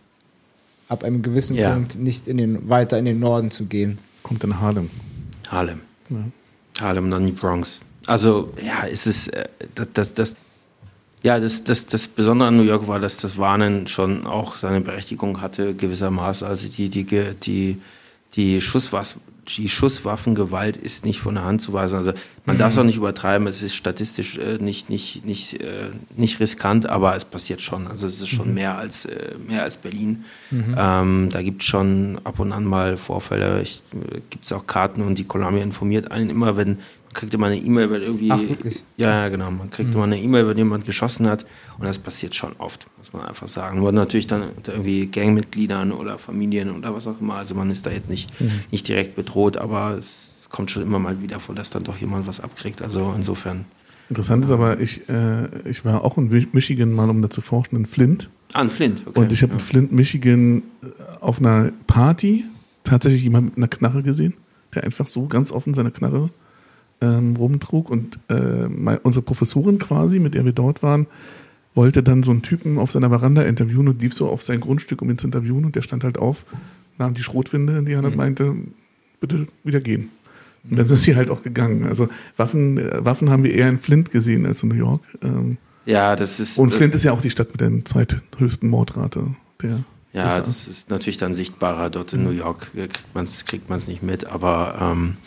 ab einem gewissen ja. Punkt nicht in den, weiter in den Norden zu gehen. Kommt dann Harlem. Harlem. Ja. Harlem, dann die Bronx. Also, ja, es ist, äh, das, das, das, ja, das, das, das Besondere an New York war, dass das Warnen schon auch seine Berechtigung hatte, gewissermaßen. Also die, die, die, die Schusswaffen, die Schusswaffengewalt ist nicht von der Hand zu weisen. Also man mhm. darf es auch nicht übertreiben, es ist statistisch äh, nicht, nicht, nicht, äh, nicht riskant, aber es passiert schon. Also es ist schon mhm. mehr als, äh, mehr als Berlin. Mhm. Ähm, da gibt es schon ab und an mal Vorfälle, äh, gibt es auch Karten und die Columbia informiert einen immer, wenn man kriegt immer eine E-Mail, wenn irgendwie... Ach, wirklich? Ja, ja, genau. Man kriegt mhm. immer eine E-Mail, wenn jemand geschossen hat und das passiert schon oft, muss man einfach sagen. Nur natürlich dann unter irgendwie Gangmitgliedern oder Familien oder was auch immer. Also man ist da jetzt nicht, mhm. nicht direkt bedroht, aber es kommt schon immer mal wieder vor, dass dann doch jemand was abkriegt. Also insofern... Interessant ist aber, ich, äh, ich war auch in Michigan mal, um da zu forschen, in Flint. Ah, in Flint, okay. Und ich habe ja. in Flint, Michigan auf einer Party tatsächlich jemand mit einer Knarre gesehen, der einfach so ganz offen seine Knarre ähm, rumtrug. Und äh, mein, unsere Professorin quasi, mit der wir dort waren, wollte dann so einen Typen auf seiner Veranda interviewen und lief so auf sein Grundstück, um ihn zu interviewen. Und der stand halt auf, nahm die Schrotwinde in die Hand mhm. und meinte, bitte wieder gehen. Und dann ist sie halt auch gegangen. Also Waffen, äh, Waffen haben wir eher in Flint gesehen als in New York. Ähm, ja, das ist... Und das Flint ist ja auch die Stadt mit der zweithöchsten Mordrate. Der ja, U S A. Das ist natürlich dann sichtbarer. Dort in mhm. New York kriegt man es kriegt man's nicht mit. Aber ähm,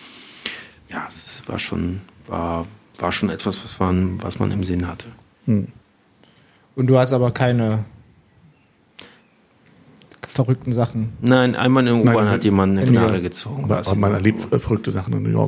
ja, es war schon, war, war schon etwas, was man, was man im Sinn hatte. Mhm. Und du hast aber keine verrückten Sachen? Nein, einmal in der U-Bahn hat jemand eine Knarre gezogen. Aber, aber man erlebt verrückte Sachen in New York auch.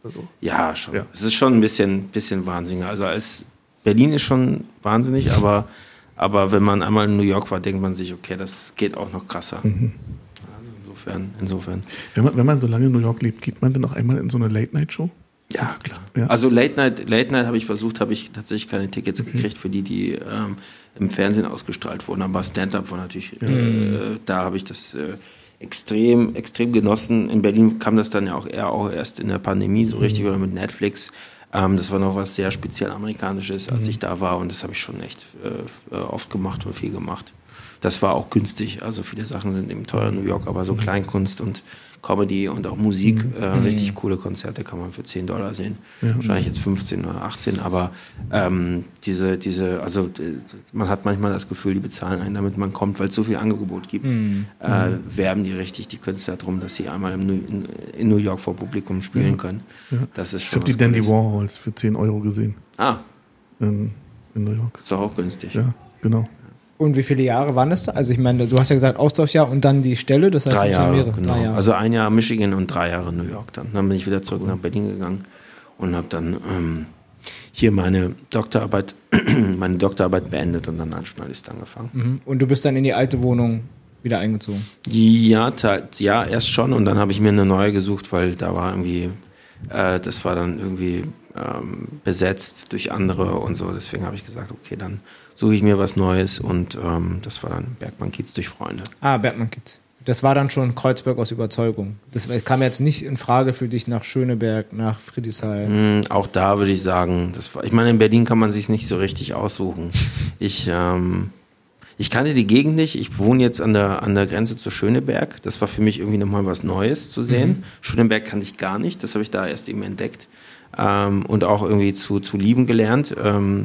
Also, Ja, schon. Ja. Es ist schon ein bisschen, bisschen wahnsinnig. Also als Berlin ist schon wahnsinnig, aber, aber wenn man einmal in New York war, denkt man sich, okay, das geht auch noch krasser. Mhm. Also insofern, insofern. Wenn man, wenn man so lange in New York lebt, geht man dann auch einmal in so eine Late-Night-Show? Ja, Das- klar. ja. Also Late Night, Late Night habe ich versucht, habe ich tatsächlich keine Tickets gekriegt für die, die ähm, im Fernsehen ausgestrahlt wurden. Aber Stand-Up war natürlich, äh, da habe ich das äh, extrem, extrem genossen. In Berlin kam das dann ja auch eher auch erst in der Pandemie so richtig oder mit Netflix. Ähm, das war noch was sehr speziell Amerikanisches, als ich da war, und das habe ich schon echt äh, oft gemacht und viel gemacht. Das war auch günstig. Also viele Sachen sind eben teuer in New York, aber so Kleinkunst und Comedy und auch Musik, äh, richtig coole Konzerte kann man für zehn Dollar sehen. Wahrscheinlich jetzt fünfzehn oder achtzehn, aber ähm, diese, diese, also äh, man hat manchmal das Gefühl, die bezahlen einen, damit man kommt, weil es so viel Angebot gibt. Äh, werben die richtig die Künstler darum, dass sie einmal im New, in, in New York vor Publikum spielen können. Das ist Ich schon habe die was Dandy Cooles. Warhols für zehn Euro gesehen Ah, in, in New York. ist doch auch günstig. Ja, genau. Und wie viele Jahre waren das da? Also ich meine, du hast ja gesagt Austauschjahr und dann die Stelle, das heißt Drei es sind Jahre, mehrere. genau. Drei Jahre. Also ein Jahr Michigan und drei Jahre New York dann. Dann bin ich wieder zurück nach Berlin gegangen und habe dann ähm, hier meine Doktorarbeit, meine Doktorarbeit beendet und dann als Journalist angefangen. Mhm. Und du bist dann in die alte Wohnung wieder eingezogen. Ja, ta- ja, erst schon, und dann habe ich mir eine neue gesucht, weil da war irgendwie, äh, das war dann irgendwie ähm, besetzt durch andere und so. Deswegen habe ich gesagt, okay, dann suche ich mir was Neues, und ähm, das war dann Bergmann Kiez durch Freunde. Ah, Bergmann Kiez. Das war dann schon Kreuzberg aus Überzeugung. Das kam jetzt nicht in Frage für dich nach Schöneberg, nach Friedrichshain. Mm, Auch da würde ich sagen, das war, ich meine, in Berlin kann man sich nicht so richtig aussuchen. Ich, ähm, ich kannte die Gegend nicht. Ich wohne jetzt an der, an der Grenze zu Schöneberg. Das war für mich irgendwie nochmal was Neues zu sehen. Mhm. Schöneberg kannte ich gar nicht. Das habe ich da erst eben entdeckt. Ähm, und auch irgendwie zu, zu lieben gelernt. Ähm,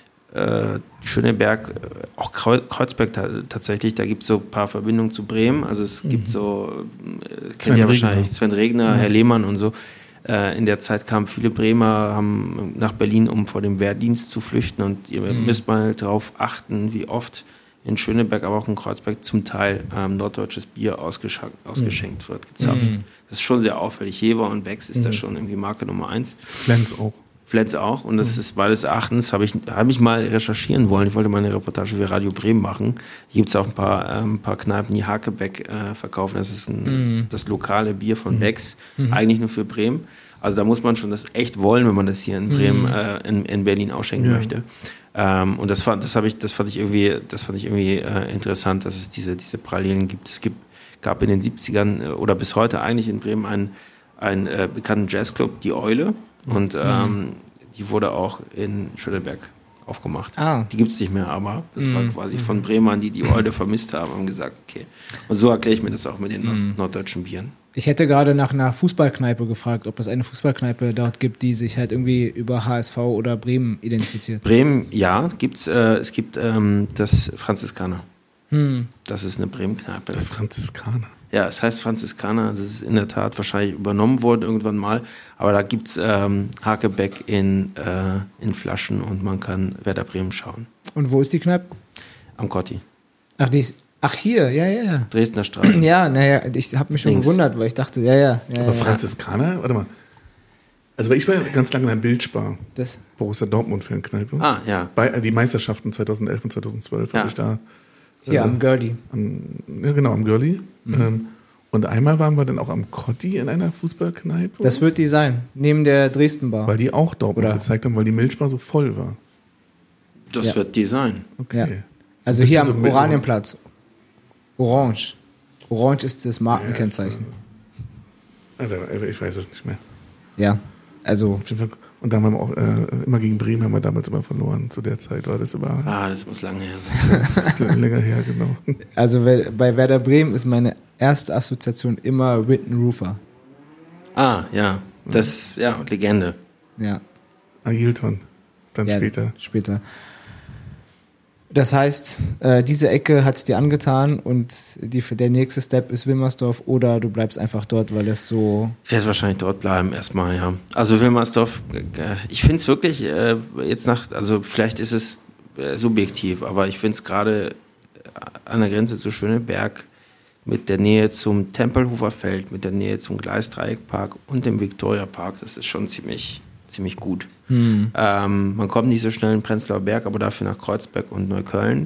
äh, Schöneberg, äh, auch Kreu- Kreuzberg ta- tatsächlich, da gibt es so ein paar Verbindungen zu Bremen. Also es gibt so, äh, kennt ihr wahrscheinlich, Regner. Sven Regner, Herr Lehmann und so. Äh, in der Zeit kamen viele Bremer haben nach Berlin, um vor dem Wehrdienst zu flüchten, und ihr müsst mal darauf achten, wie oft in Schöneberg, aber auch in Kreuzberg zum Teil ähm, norddeutsches Bier ausgeschenkt, ausgeschenkt wird, gezapft. Das ist schon sehr auffällig. Jever und Becks ist da schon irgendwie Marke Nummer eins. Flens auch. Flens auch, und das ist meines Erachtens, habe ich, hab ich mal recherchieren wollen. Ich wollte mal eine Reportage für Radio Bremen machen. Hier gibt es auch ein paar, ähm, ein paar Kneipen, die Hakebeck äh, verkaufen. Das ist ein, das lokale Bier von Becks, eigentlich nur für Bremen. Also da muss man schon das echt wollen, wenn man das hier in Bremen, äh, in, in Berlin ausschenken Ja. möchte. Ähm, und das fand, das habe ich, das fand ich irgendwie, das fand ich irgendwie äh, interessant, dass es diese, diese Parallelen gibt. Es gibt, gab in den siebzigern äh, oder bis heute eigentlich in Bremen einen, einen äh, bekannten Jazzclub, die Eule. Und ähm, die wurde auch in Schöneberg aufgemacht. Ah. Die gibt es nicht mehr, aber das war quasi von Bremern, die die Eule vermisst haben, haben gesagt, okay. Und so erkläre ich mir das auch mit den nord- norddeutschen Bieren. Ich hätte gerade nach einer Fußballkneipe gefragt, ob es eine Fußballkneipe dort gibt, die sich halt irgendwie über H S V oder Bremen identifiziert. Bremen, ja, gibt's, äh, es gibt ähm, das Franziskaner. Hm. Das ist eine Bremen-Kneipe. Das Franziskaner. Ja, es heißt Franziskaner. Das ist in der Tat wahrscheinlich übernommen worden irgendwann mal. Aber da gibt es ähm, Hakebeck in, äh, in Flaschen, und man kann Werder Bremen schauen. Und wo ist die Kneipe? Am Kotti. Ach, die ist, ach hier, ja, ja, ja. Dresdner Straße. Ja, naja, ich habe mich schon Links. gewundert, weil ich dachte, ja, ja, ja, Aber ja. Franziskaner? Warte mal. Also ich war ja ganz lange in der Bildspar. Das, Borussia Dortmund-Fankneipe. Ah, ja. Bei, äh, die Meisterschaften zweitausendelf und zweitausendzwölf Ja. habe ich da. hier am Girlie. Am, ja, genau, am Girlie. Mhm. Ähm, und einmal waren wir dann auch am Kotti in einer Fußballkneipe. Das wird die sein, neben der Dresden-Bar. weil die auch Dortmund Oder- gezeigt haben, weil die Milchbar so voll war. Das Ja. wird die sein. Okay. Ja. So Also ein hier bisschen am so mit- Oranienplatz. Orange. Orange ist das Markenkennzeichen. Alter, ich weiß es nicht mehr. Ja, also Auf jeden Fall. Und dann haben wir auch äh, immer gegen Bremen haben wir damals immer verloren. Zu der Zeit war das immer Ah, das muss lange her sein. das ist länger her, genau. Also we- bei Werder Bremen ist meine erste Assoziation immer Whitney Rufer. Ah, ja. Das, ja, Legende. Ja, Ailton. Dann ja später. später. Das heißt, äh, diese Ecke hat es dir angetan und die, der nächste Step ist Wilmersdorf oder du bleibst einfach dort, weil es so... Ich werde wahrscheinlich dort bleiben erstmal, ja. Also Wilmersdorf, äh, ich finde es wirklich äh, jetzt nach, also vielleicht ist es äh, subjektiv, aber ich finde es gerade an der Grenze zu Schöneberg mit der Nähe zum Tempelhofer Feld, mit der Nähe zum Gleisdreieckpark und dem Viktoria Park, das ist schon ziemlich, ziemlich gut. Mhm. Ähm, man kommt nicht so schnell in Prenzlauer Berg, aber dafür nach Kreuzberg und Neukölln.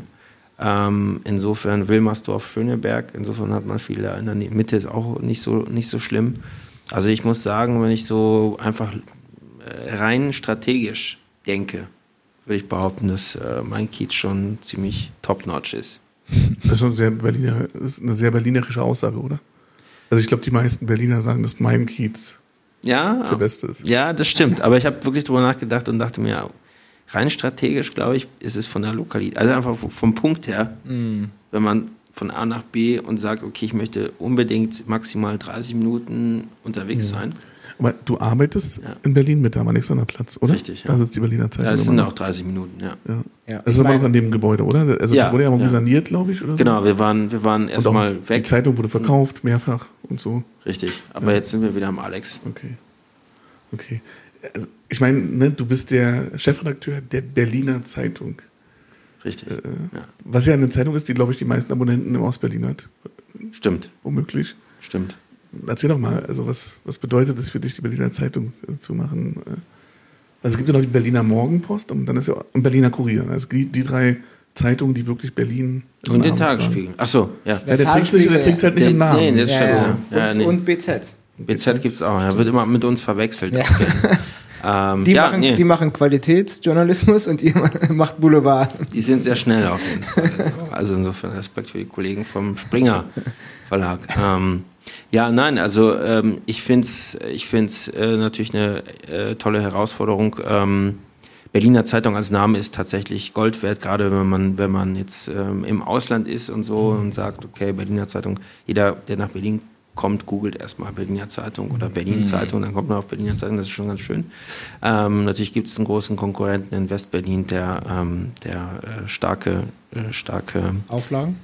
Ähm, insofern Wilmersdorf, Schöneberg, insofern hat man viele in der Mitte, ist auch nicht so, nicht so schlimm. Also ich muss sagen, wenn ich so einfach äh, rein strategisch denke, würde ich behaupten, dass äh, mein Kiez schon ziemlich top-notch ist. Das ist schon sehr Berliner, ist eine sehr berlinerische Aussage, oder? Also ich glaube, die meisten Berliner sagen, dass mein Kiez ja, der beste ist. Ja, das stimmt. Aber ich habe wirklich drüber nachgedacht und dachte mir, rein strategisch, glaube ich, ist es von der Lokalität, also einfach vom Punkt her, mm. wenn man von A nach B und sagt, okay, ich möchte unbedingt maximal dreißig Minuten unterwegs ja. sein. Aber du arbeitest ja. in Berlin mit am Alexanderplatz, oder? Richtig, ja. Da sitzt die Berliner Zeitung. Da sind auch dreißig Minuten, ja. ja. ja. Das ist aber noch an dem Gebäude, oder? Also ja, das wurde ja mal ja. saniert, glaube ich, oder so? Genau, wir waren, wir waren erstmal weg. Die Zeitung wurde verkauft, mehrfach und so. Richtig, aber ja. jetzt sind wir wieder am Alex. Okay. Okay. Also ich meine, ne, du bist der Chefredakteur der Berliner Zeitung. Richtig. Äh, ja. Was ja eine Zeitung ist, die, glaube ich, die meisten Abonnenten im Ostberlin hat. Stimmt. Womöglich. Stimmt. Erzähl doch mal, also was, was bedeutet es für dich, die Berliner Zeitung zu machen? Also es gibt ja noch die Berliner Morgenpost und dann ist ja ein Berliner Kurier. Also die, die drei Zeitungen, die wirklich Berlin und den Tagesspiegel. Ach so, ja. ja der trägt es halt nicht im Namen. Nee, das ja, stimmt. Ja. Ja. Und, Ja, nee. und B Z. B Z gibt es auch, ja, wird immer mit uns verwechselt. Ja. Okay. ähm, die, ja, machen, nee. die machen Qualitätsjournalismus und ihr macht Boulevard. Die sind sehr schnell auf jeden Fall. Also insofern Respekt für die Kollegen vom Springer Verlag. Ähm, ja, nein, also ähm, ich finde es ich find's, äh, natürlich eine äh, tolle Herausforderung. Ähm, Berliner Zeitung als Name ist tatsächlich Gold wert, gerade wenn man, wenn man jetzt ähm, im Ausland ist und so und sagt, okay, Berliner Zeitung, jeder, der nach Berlin kommt, googelt erstmal Berliner Zeitung oder Berlin mhm. Zeitung, dann kommt man auf Berliner Zeitung, das ist schon ganz schön. Ähm, natürlich gibt es einen großen Konkurrenten in Westberlin, der, ähm, der äh, starke, äh, starke Auflagen?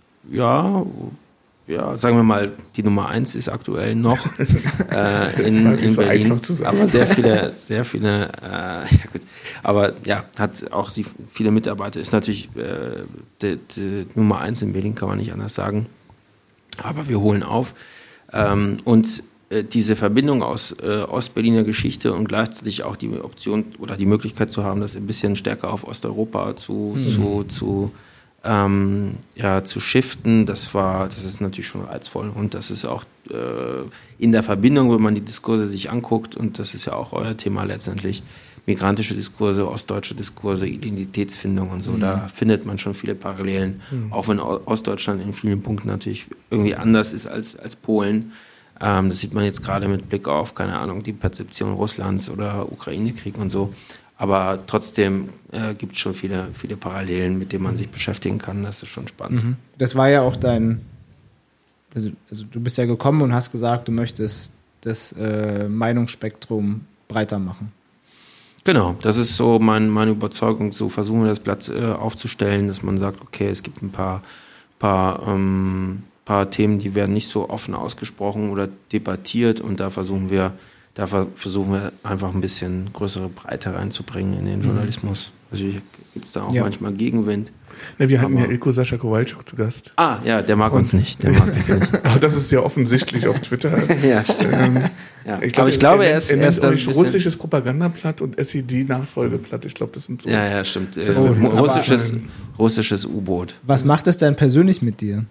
Ja, ja, sagen wir mal, die Nummer eins ist aktuell noch äh, in, in so Berlin, aber sehr viele, sehr viele, äh, ja gut, aber ja, hat auch sie viele Mitarbeiter, ist natürlich äh, die, die Nummer eins in Berlin, kann man nicht anders sagen, aber wir holen auf ähm, und äh, diese Verbindung aus äh, Ostberliner Geschichte und gleichzeitig auch die Option oder die Möglichkeit zu haben, das ein bisschen stärker auf Osteuropa zu, mhm. zu, zu Ähm, ja, zu shiften, das war, das ist natürlich schon reizvoll und das ist auch äh, in der Verbindung, wenn man die Diskurse sich anguckt und das ist ja auch euer Thema letztendlich, migrantische Diskurse, ostdeutsche Diskurse, Identitätsfindung und so, mhm. da findet man schon viele Parallelen, mhm. auch wenn Ostdeutschland in vielen Punkten natürlich irgendwie anders ist als, als Polen. Ähm, das sieht man jetzt gerade mit Blick auf, keine Ahnung, die Perzeption Russlands oder Ukraine-Krieg und so. Aber trotzdem äh, gibt es schon viele, viele Parallelen, mit denen man sich beschäftigen kann. Das ist schon spannend. Mhm. Das war ja auch dein, also, also du bist ja gekommen und hast gesagt, du möchtest das äh, Meinungsspektrum breiter machen. Genau, das ist so mein, meine Überzeugung. So versuchen wir das Blatt äh, aufzustellen, dass man sagt, okay, es gibt ein paar, paar, ähm, paar Themen, die werden nicht so offen ausgesprochen oder debattiert und da versuchen wir Da versuchen wir einfach ein bisschen größere Breite reinzubringen in den Journalismus. Also gibt es da auch ja. manchmal Gegenwind. Na, wir hatten Aber ja Ilko Sascha Kowalczuk zu Gast. Ah, ja, der mag Und, uns nicht. Der mag uns nicht. Aber das ist ja offensichtlich auf Twitter. Ja, stimmt. Ähm, ja. Ich glaub, Aber ich glaube, er ist er nennt euch russisches Propagandablatt und S E D-Nachfolgeblatt. Ich glaube, das sind so. Ja, ja, stimmt. Äh, russisches, russisches U-Boot. Was macht es denn persönlich mit dir?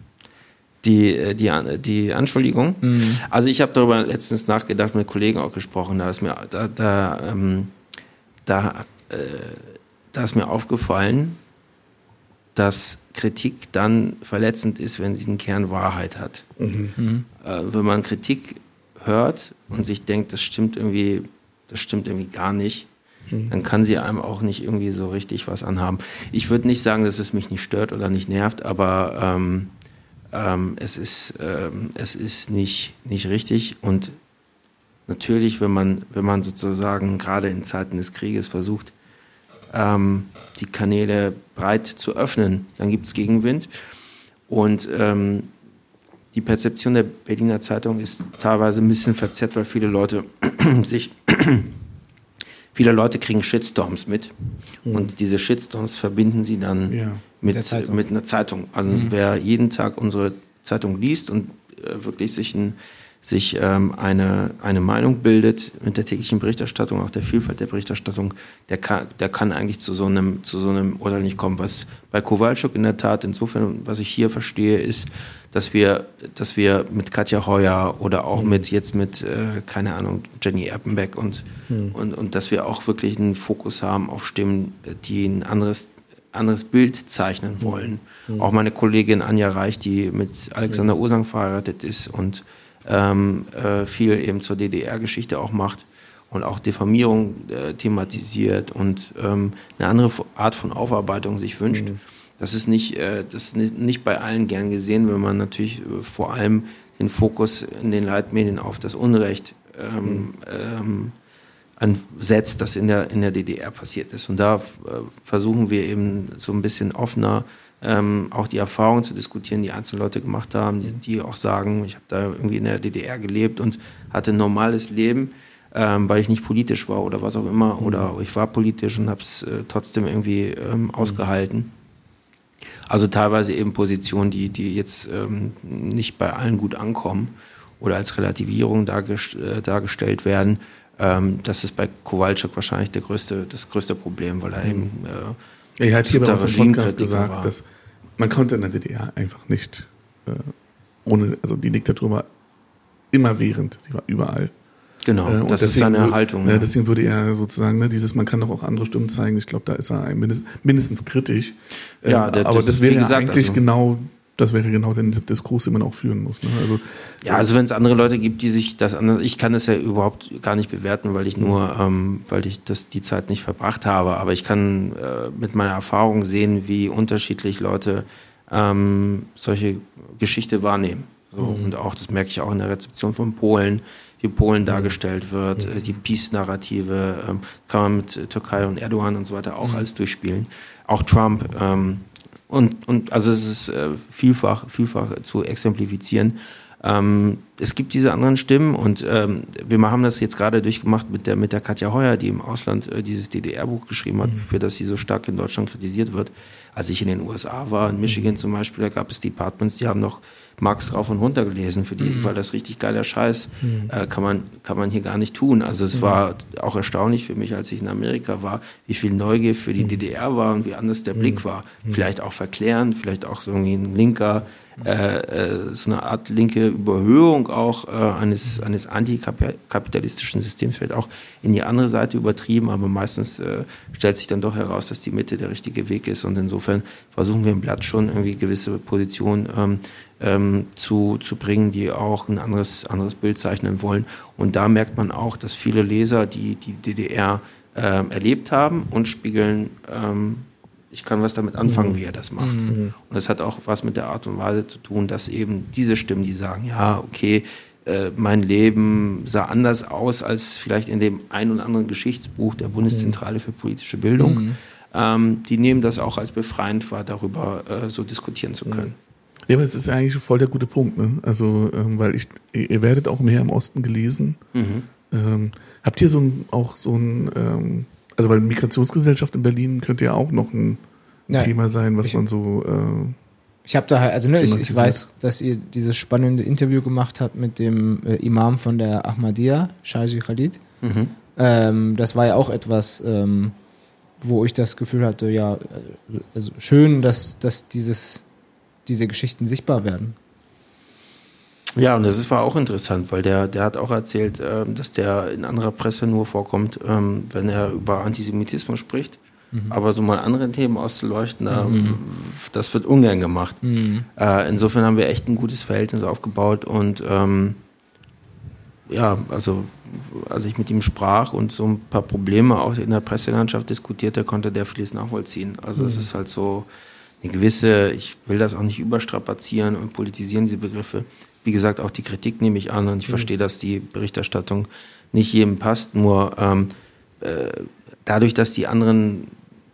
Die, die, die Anschuldigung. Mhm. Also ich habe darüber letztens nachgedacht, mit Kollegen auch gesprochen, da ist mir, da, da, ähm, da, äh, da ist mir aufgefallen, dass Kritik dann verletzend ist, wenn sie einen Kern Wahrheit hat. Mhm. Äh, wenn man Kritik hört und sich denkt, das stimmt irgendwie, das stimmt irgendwie gar nicht, mhm. dann kann sie einem auch nicht irgendwie so richtig was anhaben. Ich würde nicht sagen, dass es mich nicht stört oder nicht nervt, aber ähm, Ähm, es ist, ähm, es ist nicht, nicht richtig und natürlich, wenn man, wenn man sozusagen gerade in Zeiten des Krieges versucht, ähm, die Kanäle breit zu öffnen, dann gibt es Gegenwind und ähm, die Perzeption der Berliner Zeitung ist teilweise ein bisschen verzerrt, weil viele Leute sich viele Leute kriegen Shitstorms mit mhm. und diese Shitstorms verbinden sie dann ja. mit, mit einer Zeitung. Also mhm. wer jeden Tag unsere Zeitung liest und äh, wirklich sich, ein, sich ähm, eine, eine Meinung bildet mit der täglichen Berichterstattung, auch der Vielfalt der Berichterstattung, der kann, der kann eigentlich zu so einem, zu so einem Urteil nicht kommen. Was bei Kowalczuk in der Tat insofern, was ich hier verstehe, ist, dass wir, dass wir mit Katja Heuer oder auch mhm. mit jetzt mit, äh, keine Ahnung, Jenny Erpenbeck und, mhm. und, und dass wir auch wirklich einen Fokus haben auf Stimmen, die ein anderes, anderes Bild zeichnen wollen. Mhm. Auch meine Kollegin Anja Reich, die mit Alexander Ursang verheiratet ist und ähm, äh, viel eben zur D D R-Geschichte auch macht und auch Diffamierung äh, thematisiert und ähm, eine andere Art von Aufarbeitung sich wünscht. Mhm. Das ist nicht, äh, das ist nicht, nicht bei allen gern gesehen, wenn man natürlich äh, vor allem den Fokus in den Leitmedien auf das Unrecht ähm, mhm. ähm, ansetzt, das in der, in der D D R passiert ist. Und da äh, versuchen wir eben so ein bisschen offener ähm, auch die Erfahrungen zu diskutieren, die einzelne Leute gemacht haben, die, die auch sagen, ich habe da irgendwie in der D D R gelebt und hatte ein normales Leben, ähm, weil ich nicht politisch war oder was auch immer, mhm. oder ich war politisch und habe es äh, trotzdem irgendwie ähm, ausgehalten. Also teilweise eben Positionen, die, die jetzt ähm, nicht bei allen gut ankommen oder als Relativierung dargest- äh, dargestellt werden. Ähm, das ist bei Kowalczuk wahrscheinlich der größte, das größte Problem, weil er eben äh, er hat hier bei uns im Podcast gesagt, war. dass man konnte in der D D R einfach nicht äh, ohne, also die Diktatur war immerwährend, sie war überall. Genau, äh, das ist seine würde, Haltung. Ja, ja. Deswegen würde er sozusagen, ne, dieses, man kann doch auch andere Stimmen zeigen, ich glaube, da ist er mindestens, mindestens kritisch. Ja, der, aber das, das wäre gesagt, eigentlich also, genau, das wäre genau der Diskurs, den man auch führen muss. Ne? Also, ja, also wenn es andere Leute gibt, die sich das anders, ich kann das ja überhaupt gar nicht bewerten, weil ich nur, ähm, weil ich das die Zeit nicht verbracht habe, aber ich kann äh, mit meiner Erfahrung sehen, wie unterschiedlich Leute ähm, solche Geschichte wahrnehmen. So, mhm. Und auch, das merke ich auch in der Rezeption von Polen, wie Polen dargestellt wird, mhm. die Peace-Narrative, ähm, kann man mit Türkei und Erdogan und so weiter auch mhm. alles durchspielen. Auch Trump, ähm, und, und also es ist äh, vielfach, vielfach zu exemplifizieren. Ähm, es gibt diese anderen Stimmen und ähm, wir haben das jetzt gerade durchgemacht mit der, mit der Katja Heuer, die im Ausland äh, dieses D D R-Buch geschrieben hat, mhm. für das sie so stark in Deutschland kritisiert wird. Als ich in den U S A war, in Michigan zum Beispiel, da gab es Departments, die haben noch Marx rauf und runter gelesen für die, mhm. weil das richtig geiler Scheiß mhm. äh, kann man kann man hier gar nicht tun. Also es mhm. war auch erstaunlich für mich, als ich in Amerika war, wie viel Neugier für die mhm. D D R war und wie anders der mhm. Blick war. Mhm. Vielleicht auch verklärend, vielleicht auch so irgendwie ein linker, äh, äh, so eine Art linke Überhöhung auch äh, eines eines antikapitalistischen Systems, vielleicht auch in die andere Seite übertrieben, aber meistens äh, stellt sich dann doch heraus, dass die Mitte der richtige Weg ist und insofern versuchen wir im Blatt schon irgendwie gewisse Positionen ähm, ähm, zu, zu bringen, die auch ein anderes, anderes Bild zeichnen wollen. Und da merkt man auch, dass viele Leser, die die D D R ähm, erlebt haben und spiegeln, ähm, ich kann was damit anfangen, mhm. wie er das macht. Mhm. Und das hat auch was mit der Art und Weise zu tun, dass eben diese Stimmen, die sagen, ja, okay, äh, mein Leben sah anders aus als vielleicht in dem ein oder anderen Geschichtsbuch der Bundeszentrale für politische Bildung, mhm. ähm, die nehmen das auch als befreiend wahr, darüber äh, so diskutieren zu können. Ja, aber es ist ja eigentlich voll der gute Punkt, ne? Also, ähm, weil ich, ihr werdet auch mehr im Osten gelesen. Mhm. Ähm, habt ihr so ein, auch so ein, ähm, also weil Migrationsgesellschaft in Berlin könnte ja auch noch ein, ein ja, Thema sein, was ich, man so. Äh, ich habe da halt, also ne, ich, ich weiß, dass ihr dieses spannende Interview gemacht habt mit dem äh, Imam von der Ahmadiyya, Shaji Khalid. Mhm. Ähm, das war ja auch etwas, ähm, wo ich das Gefühl hatte, ja, also schön, dass, dass dieses diese Geschichten sichtbar werden. Ja, und das war auch interessant, weil der, der hat auch erzählt, äh, dass der in anderer Presse nur vorkommt, ähm, wenn er über Antisemitismus spricht. Mhm. Aber so mal andere Themen auszuleuchten, äh, mhm. das wird ungern gemacht. Mhm. Äh, insofern haben wir echt ein gutes Verhältnis aufgebaut und ähm, ja, also als ich mit ihm sprach und so ein paar Probleme auch in der Presselandschaft diskutierte, konnte der vieles nachvollziehen. Also es mhm. ist halt so eine gewisse, ich will das auch nicht überstrapazieren und politisieren diese Begriffe. Wie gesagt, auch die Kritik nehme ich an und ich mhm. verstehe, dass die Berichterstattung nicht jedem passt, nur ähm, äh, dadurch, dass die anderen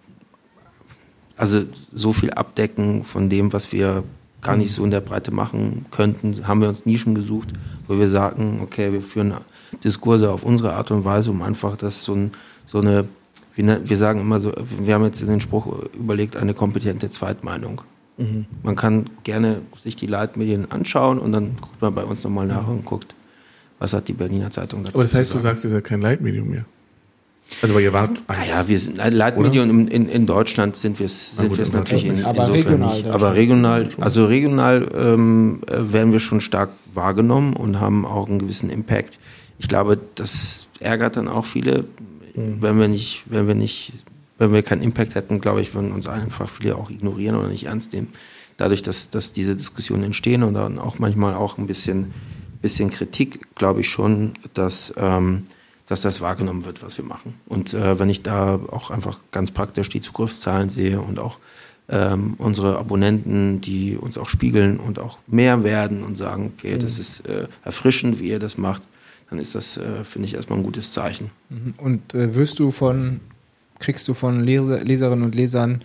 also so viel abdecken von dem, was wir gar nicht so in der Breite machen könnten, haben wir uns Nischen gesucht, wo wir sagen, okay, wir führen Diskurse auf unsere Art und Weise, um einfach das so, ein, so eine Wir sagen immer so, wir haben jetzt den Spruch überlegt, eine kompetente Zweitmeinung Mhm. Man kann gerne sich die Leitmedien anschauen und dann guckt man bei uns nochmal nach und guckt, was hat die Berliner Zeitung dazu Aber das heißt, zu du sagen. sagst, ihr seid kein Leitmedium mehr. Also, weil ihr wart eins. Naja, wir sind ein Leitmedium in, in, in Deutschland sind wir es sind gut, wir es in natürlich in, Aber insofern regional nicht. Deutschland. Aber regional, also regional ähm, äh, werden wir schon stark wahrgenommen und haben auch einen gewissen Impact. Ich glaube, das ärgert dann auch viele, mhm. wenn wir nicht, wenn wir nicht, wenn wir keinen Impact hätten, glaube ich, würden uns einfach viele auch ignorieren oder nicht ernst nehmen. Dadurch, dass, dass diese Diskussionen entstehen und dann auch manchmal auch ein bisschen, bisschen Kritik, glaube ich schon, dass ähm, dass das wahrgenommen wird, was wir machen. Und äh, wenn ich da auch einfach ganz praktisch die Zugriffszahlen sehe und auch ähm, unsere Abonnenten, die uns auch spiegeln und auch mehr werden und sagen, okay, mhm. das ist äh, erfrischend, wie ihr das macht, dann ist das, äh, finde ich, erstmal ein gutes Zeichen. Und äh, wirst du von, kriegst du von Leser, Leserinnen und Lesern,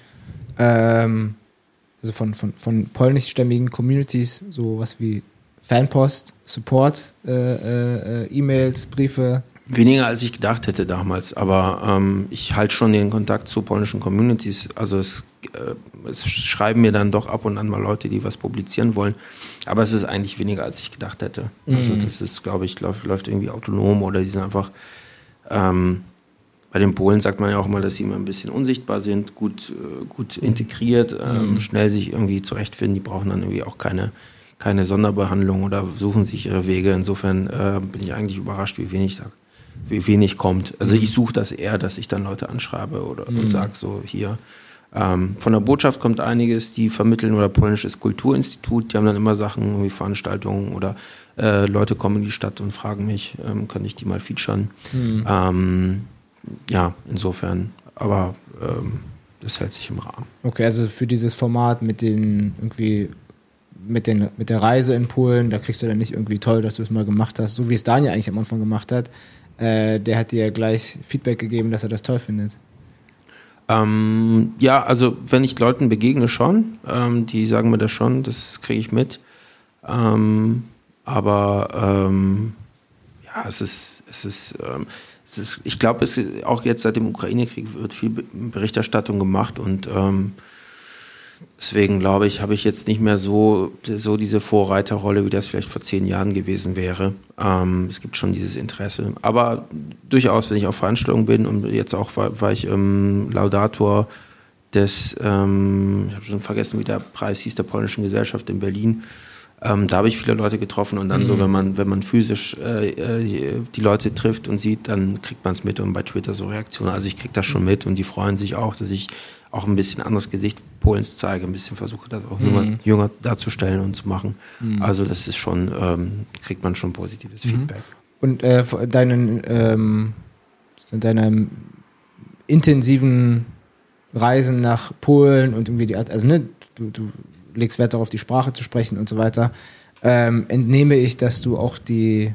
ähm, also von, von, von polnischstämmigen Communities, so was wie Fanpost, Support, äh, äh, E-Mails, Briefe? Weniger als ich gedacht hätte damals, aber ähm, ich halte schon den Kontakt zu polnischen Communities. Also es, äh, es schreiben mir dann doch ab und an mal Leute, die was publizieren wollen, aber es ist eigentlich weniger als ich gedacht hätte. Mhm. Also das ist, glaube ich, läuft, läuft irgendwie autonom oder die sind einfach, ähm, bei den Polen sagt man ja auch immer, dass sie immer ein bisschen unsichtbar sind, gut, äh, gut integriert, ähm, mhm. schnell sich irgendwie zurechtfinden, die brauchen dann irgendwie auch keine keine Sonderbehandlung oder suchen sich ihre Wege. Insofern äh, bin ich eigentlich überrascht, wie wenig da wie wenig kommt. Also ich suche das eher, dass ich dann Leute anschreibe oder mhm. und sage so hier. Ähm, von der Botschaft kommt einiges, die vermitteln oder Polnisches Kulturinstitut, die haben dann immer Sachen wie Veranstaltungen oder äh, Leute kommen in die Stadt und fragen mich, ähm, kann ich die mal featuren? Mhm. Ähm, ja, insofern, aber ähm, das hält sich im Rahmen. Okay, also für dieses Format mit den irgendwie mit, den, mit der Reise in Polen, da kriegst du dann nicht irgendwie toll, dass du es mal gemacht hast, so wie es Daniel eigentlich am Anfang gemacht hat. Äh, der hat dir gleich Feedback gegeben, dass er das toll findet. Ähm, ja, also wenn ich Leuten begegne schon, ähm, die sagen mir das schon, das kriege ich mit. Ähm, aber ähm, ja, es ist, es ist, ähm, es ist, ich glaube, es ist, auch jetzt seit dem Ukraine-Krieg wird viel Berichterstattung gemacht und ähm, deswegen glaube ich, habe ich jetzt nicht mehr so, so diese Vorreiterrolle, wie das vielleicht vor zehn Jahren gewesen wäre. Ähm, es gibt schon dieses Interesse. Aber durchaus, wenn ich auf Veranstaltungen bin und jetzt auch war, war ich ähm, Laudator des, ähm, ich habe schon vergessen, wie der Preis hieß, der Polnischen Gesellschaft in Berlin. Ähm, da habe ich viele Leute getroffen und dann mhm. so, wenn man, wenn man physisch äh, die Leute trifft und sieht, dann kriegt man es mit und bei Twitter so Reaktionen. Also ich kriege das schon mit und die freuen sich auch, dass ich auch ein bisschen anderes Gesicht Polens zeige, ein bisschen versuche, das auch mhm. jünger, jünger darzustellen und zu machen. Mhm. Also das ist schon, ähm, kriegt man schon positives mhm. Feedback. Und äh, deinen, ähm, deiner intensiven Reisen nach Polen und irgendwie die, also ne, du, du legst Wert darauf, die Sprache zu sprechen und so weiter, ähm, entnehme ich, dass du auch die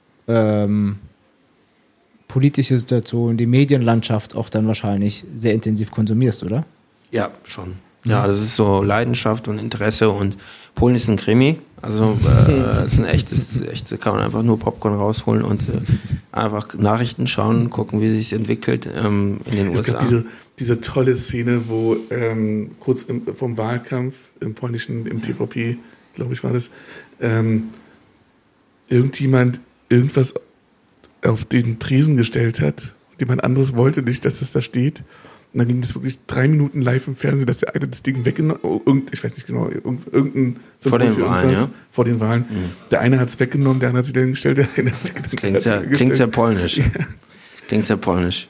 ähm, politische Situation, die Medienlandschaft auch dann wahrscheinlich sehr intensiv konsumierst, oder? Ja, schon. Ja, das ist so Leidenschaft und Interesse und Polen ist ein Krimi, also äh, ist ein echtes, echt, da kann man einfach nur Popcorn rausholen und äh, einfach Nachrichten schauen, gucken, wie sich entwickelt ähm, in den es U S A. Es gab diese, diese tolle Szene, wo ähm, kurz im, vom Wahlkampf im polnischen, im T V P, glaube ich war das, ähm, irgendjemand irgendwas auf den Tresen gestellt hat. Jemand anderes wollte nicht, dass es da steht. Und dann ging das wirklich drei Minuten live im Fernsehen, dass der eine das Ding weggenommen, oh, irgend, ich weiß nicht genau, irgendein vor den Wahlen, ja? vor den Wahlen. Mhm. Der eine hat es weggenommen, der andere hat sich dann gestellt, der eine hat es weggenommen. Klingt sehr, klingt sehr polnisch. Ja. Klingt sehr polnisch.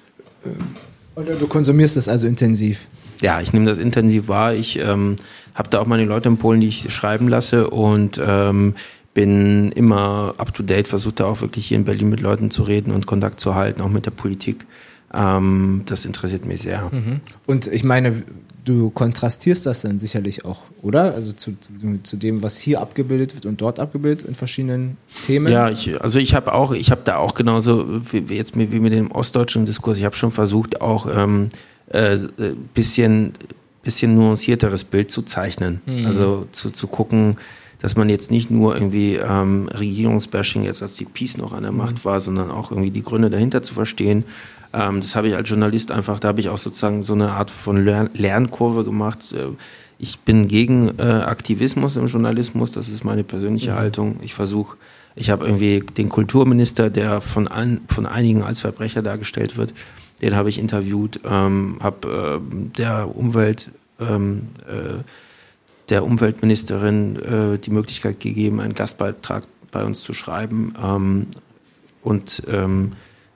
Und du konsumierst das also intensiv? Ja, ich nehme das intensiv wahr. Ich ähm, habe da auch meine Leute in Polen, die ich schreiben lasse und ähm, bin immer up to date, versuche da auch wirklich hier in Berlin mit Leuten zu reden und Kontakt zu halten, auch mit der Politik. Ähm, das interessiert mich sehr. Mhm. Und ich meine, du kontrastierst das dann sicherlich auch, oder? Also zu, zu, zu dem, was hier abgebildet wird und dort abgebildet in verschiedenen Themen? Ja, ich, also ich habe auch, ich habe da auch genauso wie jetzt mit, wie mit dem ostdeutschen Diskurs, ich habe schon versucht, auch ähm, äh, bisschen, bisschen nuancierteres Bild zu zeichnen. Mhm. Also zu, zu gucken, dass man jetzt nicht nur irgendwie ähm, Regierungsbashing jetzt als die Peace noch an der Macht war, sondern auch irgendwie die Gründe dahinter zu verstehen. Ähm, das habe ich als Journalist einfach, da habe ich auch sozusagen so eine Art von Lern- Lernkurve gemacht. ich bin gegen äh, Aktivismus im Journalismus, das ist meine persönliche Mhm. Haltung. Ich versuche, ich habe irgendwie den Kulturminister, der von allen, von einigen als Verbrecher dargestellt wird, den habe ich interviewt, ähm, habe äh, der Umwelt, ähm, äh, der Umweltministerin äh, die Möglichkeit gegeben, einen Gastbeitrag bei uns zu schreiben, ähm, und ähm,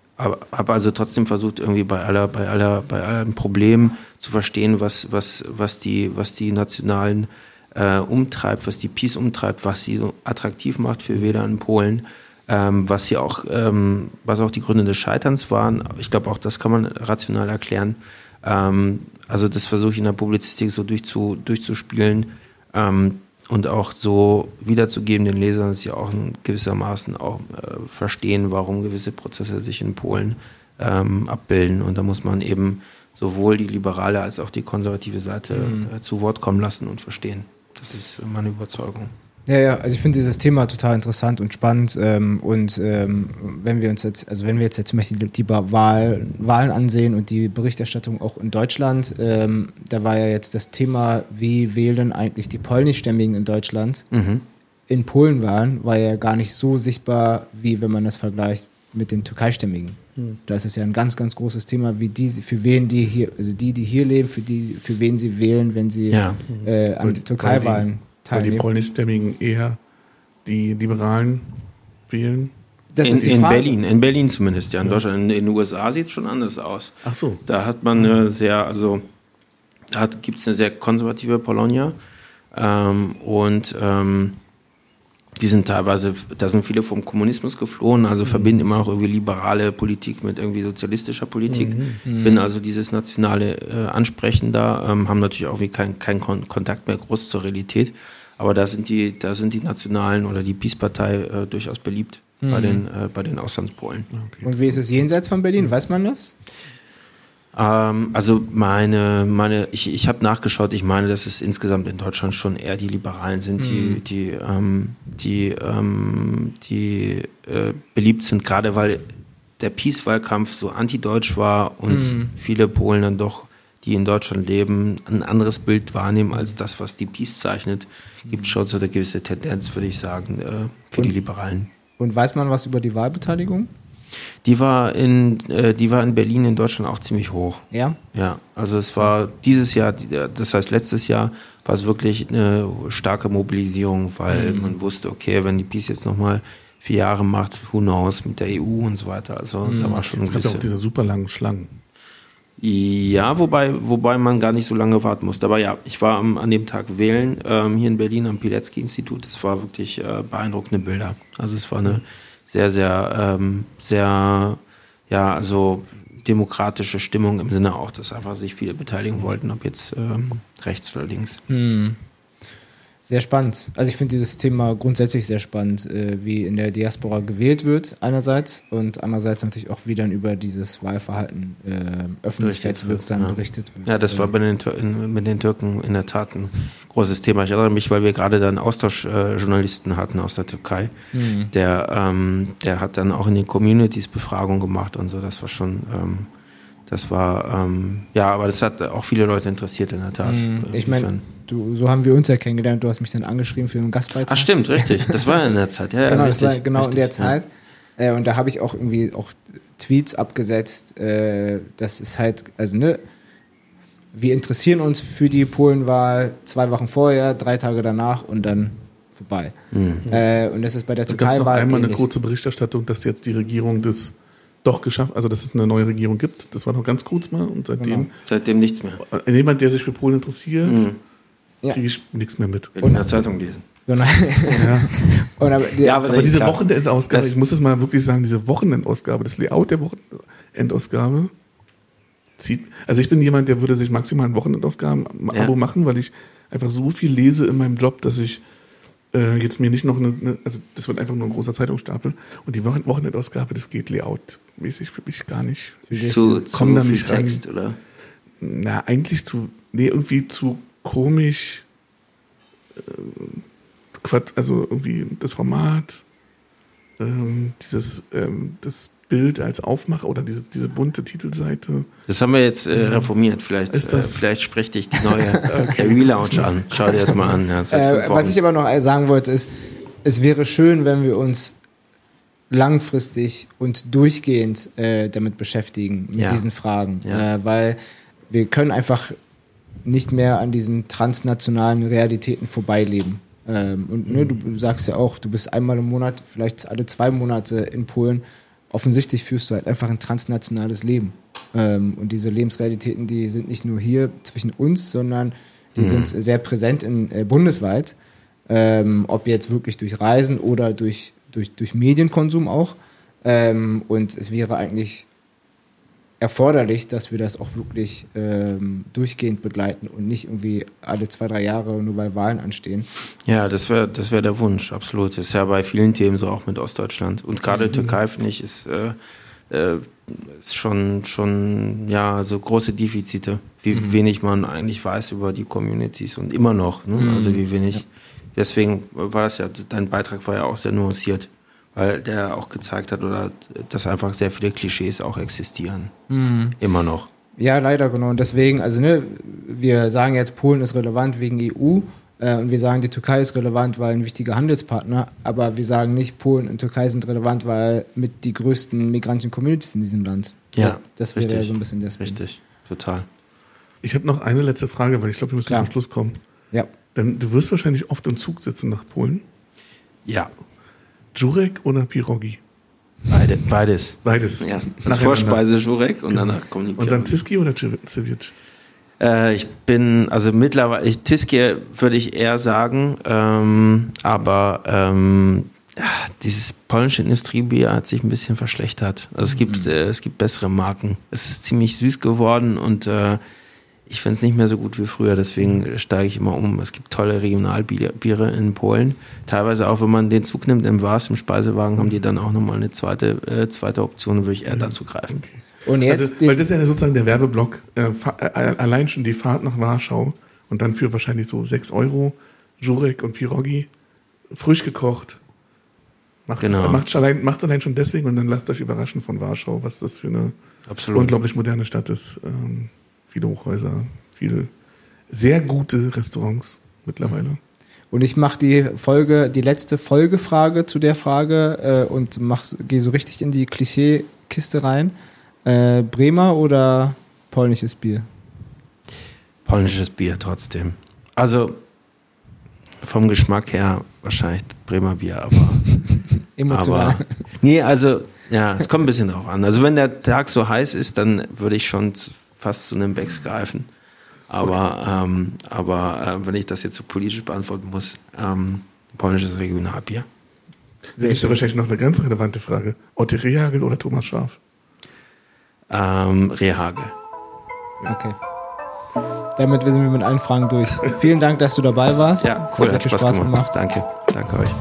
habe also trotzdem versucht, irgendwie bei aller, bei aller, bei allem Problem zu verstehen, was, was, was die, was die Nationalen äh, umtreibt, was die Peace umtreibt, was sie so attraktiv macht für Wähler in Polen, ähm, was sie auch, ähm, was auch die Gründe des Scheiterns waren. Ich glaube, auch das kann man rational erklären. Ähm, also das versuche ich in der Publizistik so durchzu, durchzuspielen, ähm, und auch so wiederzugeben den Lesern, dass sie auch in gewissermaßen auch äh, verstehen, warum gewisse Prozesse sich in Polen ähm, abbilden. Und da muss man eben sowohl die liberale als auch die konservative Seite Mhm. äh, zu Wort kommen lassen und verstehen. Das ist meine Überzeugung. Ja, ja, also ich finde dieses Thema total interessant und spannend, ähm, und ähm, wenn wir uns jetzt, also wenn wir jetzt, jetzt zum Beispiel die Wahl, Wahlen ansehen und die Berichterstattung auch in Deutschland, ähm, da war ja jetzt das Thema, wie wählen eigentlich die polnischstämmigen in Deutschland, Mhm. in Polen waren, war ja gar nicht so sichtbar, wie wenn man das vergleicht mit den türkeistämmigen. Hm. Da ist es ja ein ganz, ganz großes Thema, wie die, für wen die hier, also die, die hier leben, für die, für wen sie wählen, wenn sie Ja. äh, an Weil- Türkei-Wahlen Weil die teilnehmen. polnischstämmigen eher die Liberalen wählen. Das in ist die in Frage. Berlin, in Berlin zumindest, ja. In Ja. Deutschland, in, in den U S A sieht es schon anders aus. Ach so. Da hat man eine sehr, also da gibt es eine sehr konservative Polonia, ähm, und ähm, die sind teilweise, da sind viele vom Kommunismus geflohen, also verbinden immer noch irgendwie liberale Politik mit irgendwie sozialistischer Politik, finden also dieses nationale äh, Ansprechen da, ähm, haben natürlich auch wie keinen kein Kon Kontakt mehr groß zur Realität, aber da sind die, da sind die Nationalen oder die Peace-Partei äh, durchaus beliebt bei den, äh, bei den Auslandspolen. Okay. Und wie ist es jenseits von Berlin? Weiß man das? Ähm, also meine, meine, ich, ich habe nachgeschaut, ich meine, dass es insgesamt in Deutschland schon eher die Liberalen sind, die, die, ähm, die, ähm, die äh, beliebt sind, gerade weil der Peace-Wahlkampf so anti-deutsch war und Mhm. viele Polen dann doch, die in Deutschland leben, ein anderes Bild wahrnehmen als das, was die Peace zeichnet. Gibt schon so eine gewisse Tendenz, würde ich sagen, äh, für Und- die Liberalen. Und weiß man was über die Wahlbeteiligung? Die war in, äh, die war in Berlin in Deutschland auch ziemlich hoch. Ja. Ja, also es war dieses Jahr, das heißt letztes Jahr, war es wirklich eine starke Mobilisierung, weil Mhm. man wusste, okay, wenn die Peace jetzt nochmal vier Jahre macht, who knows, mit der E U und so weiter. Also Mhm. da war schon ein Es gab ja auch bisschen. diese super langen Schlangen. Ja, wobei, wobei man gar nicht so lange warten musste. Aber ja, ich war am, an dem Tag wählen, ähm, hier in Berlin am Pilecki-Institut. Das war wirklich äh, beeindruckende Bilder. Also es war eine sehr, sehr, ähm, sehr, ja, also demokratische Stimmung im Sinne auch, dass einfach sich viele beteiligen wollten, ob jetzt ähm, rechts oder links. Hm. Sehr spannend. Also ich finde dieses Thema grundsätzlich sehr spannend, äh, wie in der Diaspora gewählt wird einerseits und andererseits natürlich auch, wie dann über dieses Wahlverhalten äh, öffentlichkeitswirksam Ja. berichtet wird. Ja, das war bei den, Tür- in, mit den Türken in der Tat ein großes Thema. Ich erinnere mich, weil wir gerade dann Austauschjournalisten äh, Journalisten hatten aus der Türkei. Hm. Der, ähm, der hat dann auch in den Communities Befragung gemacht und so. Das war schon, ähm, das war, ähm, ja, aber das hat auch viele Leute interessiert in der Tat. Hm. Ich meine, Insofern- du, so haben wir uns ja kennengelernt. Du hast mich dann angeschrieben für einen Gastbeitrag. Ach stimmt, richtig. Das war in der Zeit. Ja, ja, Genau, richtig, das war genau in richtig, der ja. Zeit. Äh, und da habe ich auch irgendwie auch Tweets abgesetzt. Äh, das ist halt, also ne, wir interessieren uns für die Polenwahl zwei Wochen vorher, drei Tage danach und dann vorbei. Mhm. Äh, und das ist bei der Da gab es noch Türkei-Wahl einmal eine ähnlich. kurze Berichterstattung, dass jetzt die Regierung das doch geschafft, also dass es eine neue Regierung gibt. Das war noch ganz kurz mal und seitdem, Genau. Seitdem nichts mehr. äh, jemand, der sich für Polen interessiert, Mhm. Ja. kriege ich nichts mehr mit. In der Zeitung lesen. Genau. Ja. und aber, die, Ja, Aber diese klar. Wochenendausgabe, Das- ich muss es mal wirklich sagen, diese Wochenendausgabe, das Layout der Wochenendausgabe zieht. Also ich bin jemand, der würde sich maximal ein Wochenendausgaben-Abo Ja. machen, weil ich einfach so viel lese in meinem Job, dass ich äh, jetzt mir nicht noch eine, eine, also das wird einfach nur ein großer Zeitungsstapel. Und die Wochen Wochenendausgabe, das geht layoutmäßig für mich gar nicht. Ich Zu, komm zu da viel nicht ran. Text, oder? Na, eigentlich zu, nee, irgendwie zu komisch. Äh, Quat- also irgendwie das Format, ähm, dieses, ähm, das Bild als Aufmacher oder diese, diese bunte Titelseite. Das haben wir jetzt äh, reformiert. Vielleicht, Ist das- äh, vielleicht spricht dich die neue okay. Relaunch an. Schau dir das mal an. Ja, seit fünf Äh, Wochen. was ich aber noch sagen wollte, ist, es wäre schön, wenn wir uns langfristig und durchgehend äh, damit beschäftigen, mit Ja. diesen Fragen. Ja. Äh, weil wir können einfach nicht mehr an diesen transnationalen Realitäten vorbeileben. Ähm, und ne, du sagst ja auch, du bist einmal im Monat, vielleicht alle zwei Monate in Polen. Offensichtlich führst du halt einfach ein transnationales Leben. Ähm, und diese Lebensrealitäten, die sind nicht nur hier zwischen uns, sondern die Mhm. sind sehr präsent in, äh, bundesweit. Ähm, ob jetzt wirklich durch Reisen oder durch, durch, durch Medienkonsum auch. Ähm, und es wäre eigentlich erforderlich, dass wir das auch wirklich ähm, durchgehend begleiten und nicht irgendwie alle zwei, drei Jahre, nur weil Wahlen anstehen. Ja, das wäre das wär der Wunsch, absolut. Das ist ja bei vielen Themen so, auch mit Ostdeutschland. Und gerade Mhm. Türkei, finde ich, ist, äh, äh, ist schon, schon ja, so große Defizite, wie Mhm. wenig man eigentlich weiß über die Communities und immer noch. Ne? Mhm. Also wie wenig. Deswegen war das ja, dein Beitrag war ja auch sehr nuanciert, weil der auch gezeigt hat, oder dass einfach sehr viele Klischees auch existieren. Immer noch. Ja, leider, genau. Und deswegen, also ne, wir sagen jetzt, Polen ist relevant wegen E U äh, und wir sagen, die Türkei ist relevant, weil ein wichtiger Handelspartner, aber wir sagen nicht, Polen und Türkei sind relevant, weil mit die größten migrantischen Communities in diesem Land. Ja, das wäre richtig. ja so ein bisschen deswegen. Richtig, total. Ich habe noch eine letzte Frage, weil ich glaube, wir müssen Klar. zum Schluss kommen. Ja. Denn du wirst wahrscheinlich oft im Zug sitzen nach Polen. Ja, Jurek oder Pirogi? beide, beides. Beides. Ja, als Nacheinander. Vorspeise Jurek und danach kommen die Und dann Pirogen. Tiski oder Cevic? Äh, ich bin, also mittlerweile, ich, Tiski würde ich eher sagen, ähm, aber ähm, ja, dieses polnische Industriebier hat sich ein bisschen verschlechtert. Also es gibt, äh, es gibt bessere Marken. Es ist ziemlich süß geworden und äh, ich finde es nicht mehr so gut wie früher, deswegen steige ich immer um. Es gibt tolle Regionalbiere in Polen. Teilweise auch, wenn man den Zug nimmt im Vars, im Speisewagen, haben die dann auch nochmal eine zweite, äh, zweite Option, würde ich eher dazu greifen. Und jetzt, Also, die, weil das ist ja sozusagen der Werbeblock. Äh, fa- äh, allein schon die Fahrt nach Warschau und dann für wahrscheinlich so sechs Euro Jurek und Pirogi, frisch gekocht. Macht Genau. macht's allein, macht's allein schon deswegen und dann lasst euch überraschen von Warschau, was das für eine Absolut. unglaublich moderne Stadt ist. Ähm, viele Hochhäuser, viele sehr gute Restaurants mittlerweile. Und ich mache die Folge, die letzte Folgefrage zu der Frage äh, und gehe so richtig in die Klischee-Kiste rein. Äh, Bremer oder polnisches Bier? Polnisches Bier trotzdem. Also vom Geschmack her wahrscheinlich Bremer Bier, aber, Emotional. aber nee, also ja, es kommt ein bisschen drauf an. Also wenn der Tag so heiß ist, dann würde ich schon zu, fast zu einem Becks greifen. Aber, ähm, aber äh, wenn ich das jetzt so politisch beantworten muss, ähm, polnisches Regionalbier. Da gibt es wahrscheinlich noch eine ganz relevante Frage. Otte Rehagel oder Thomas Schaaf? Ähm, Rehagel. Okay. Damit sind wir mit allen Fragen durch. Vielen Dank, dass du dabei warst. Ja, cool, Hat sehr viel Spaß gemacht. Danke, danke euch.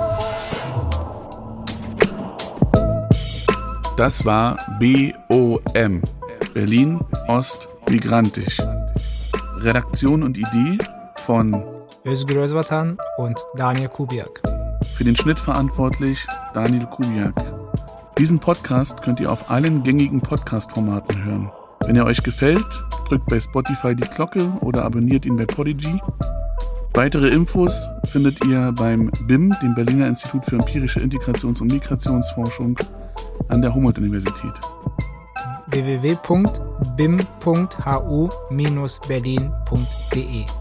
Das war B O M, Berlin Ost Migrantisch. Redaktion und Idee von Özgür Özvatan und Daniel Kubiak. für den Schnitt verantwortlich Daniel Kubiak. Diesen Podcast könnt ihr auf allen gängigen Podcast-Formaten hören. Wenn er euch gefällt, drückt bei Spotify die Glocke oder abonniert ihn bei Podigy. Weitere Infos findet ihr beim B I M, dem Berliner Institut für empirische Integrations- und Migrationsforschung an der Humboldt-Universität. w w w punkt bim punkt h u bindestrich berlin punkt d e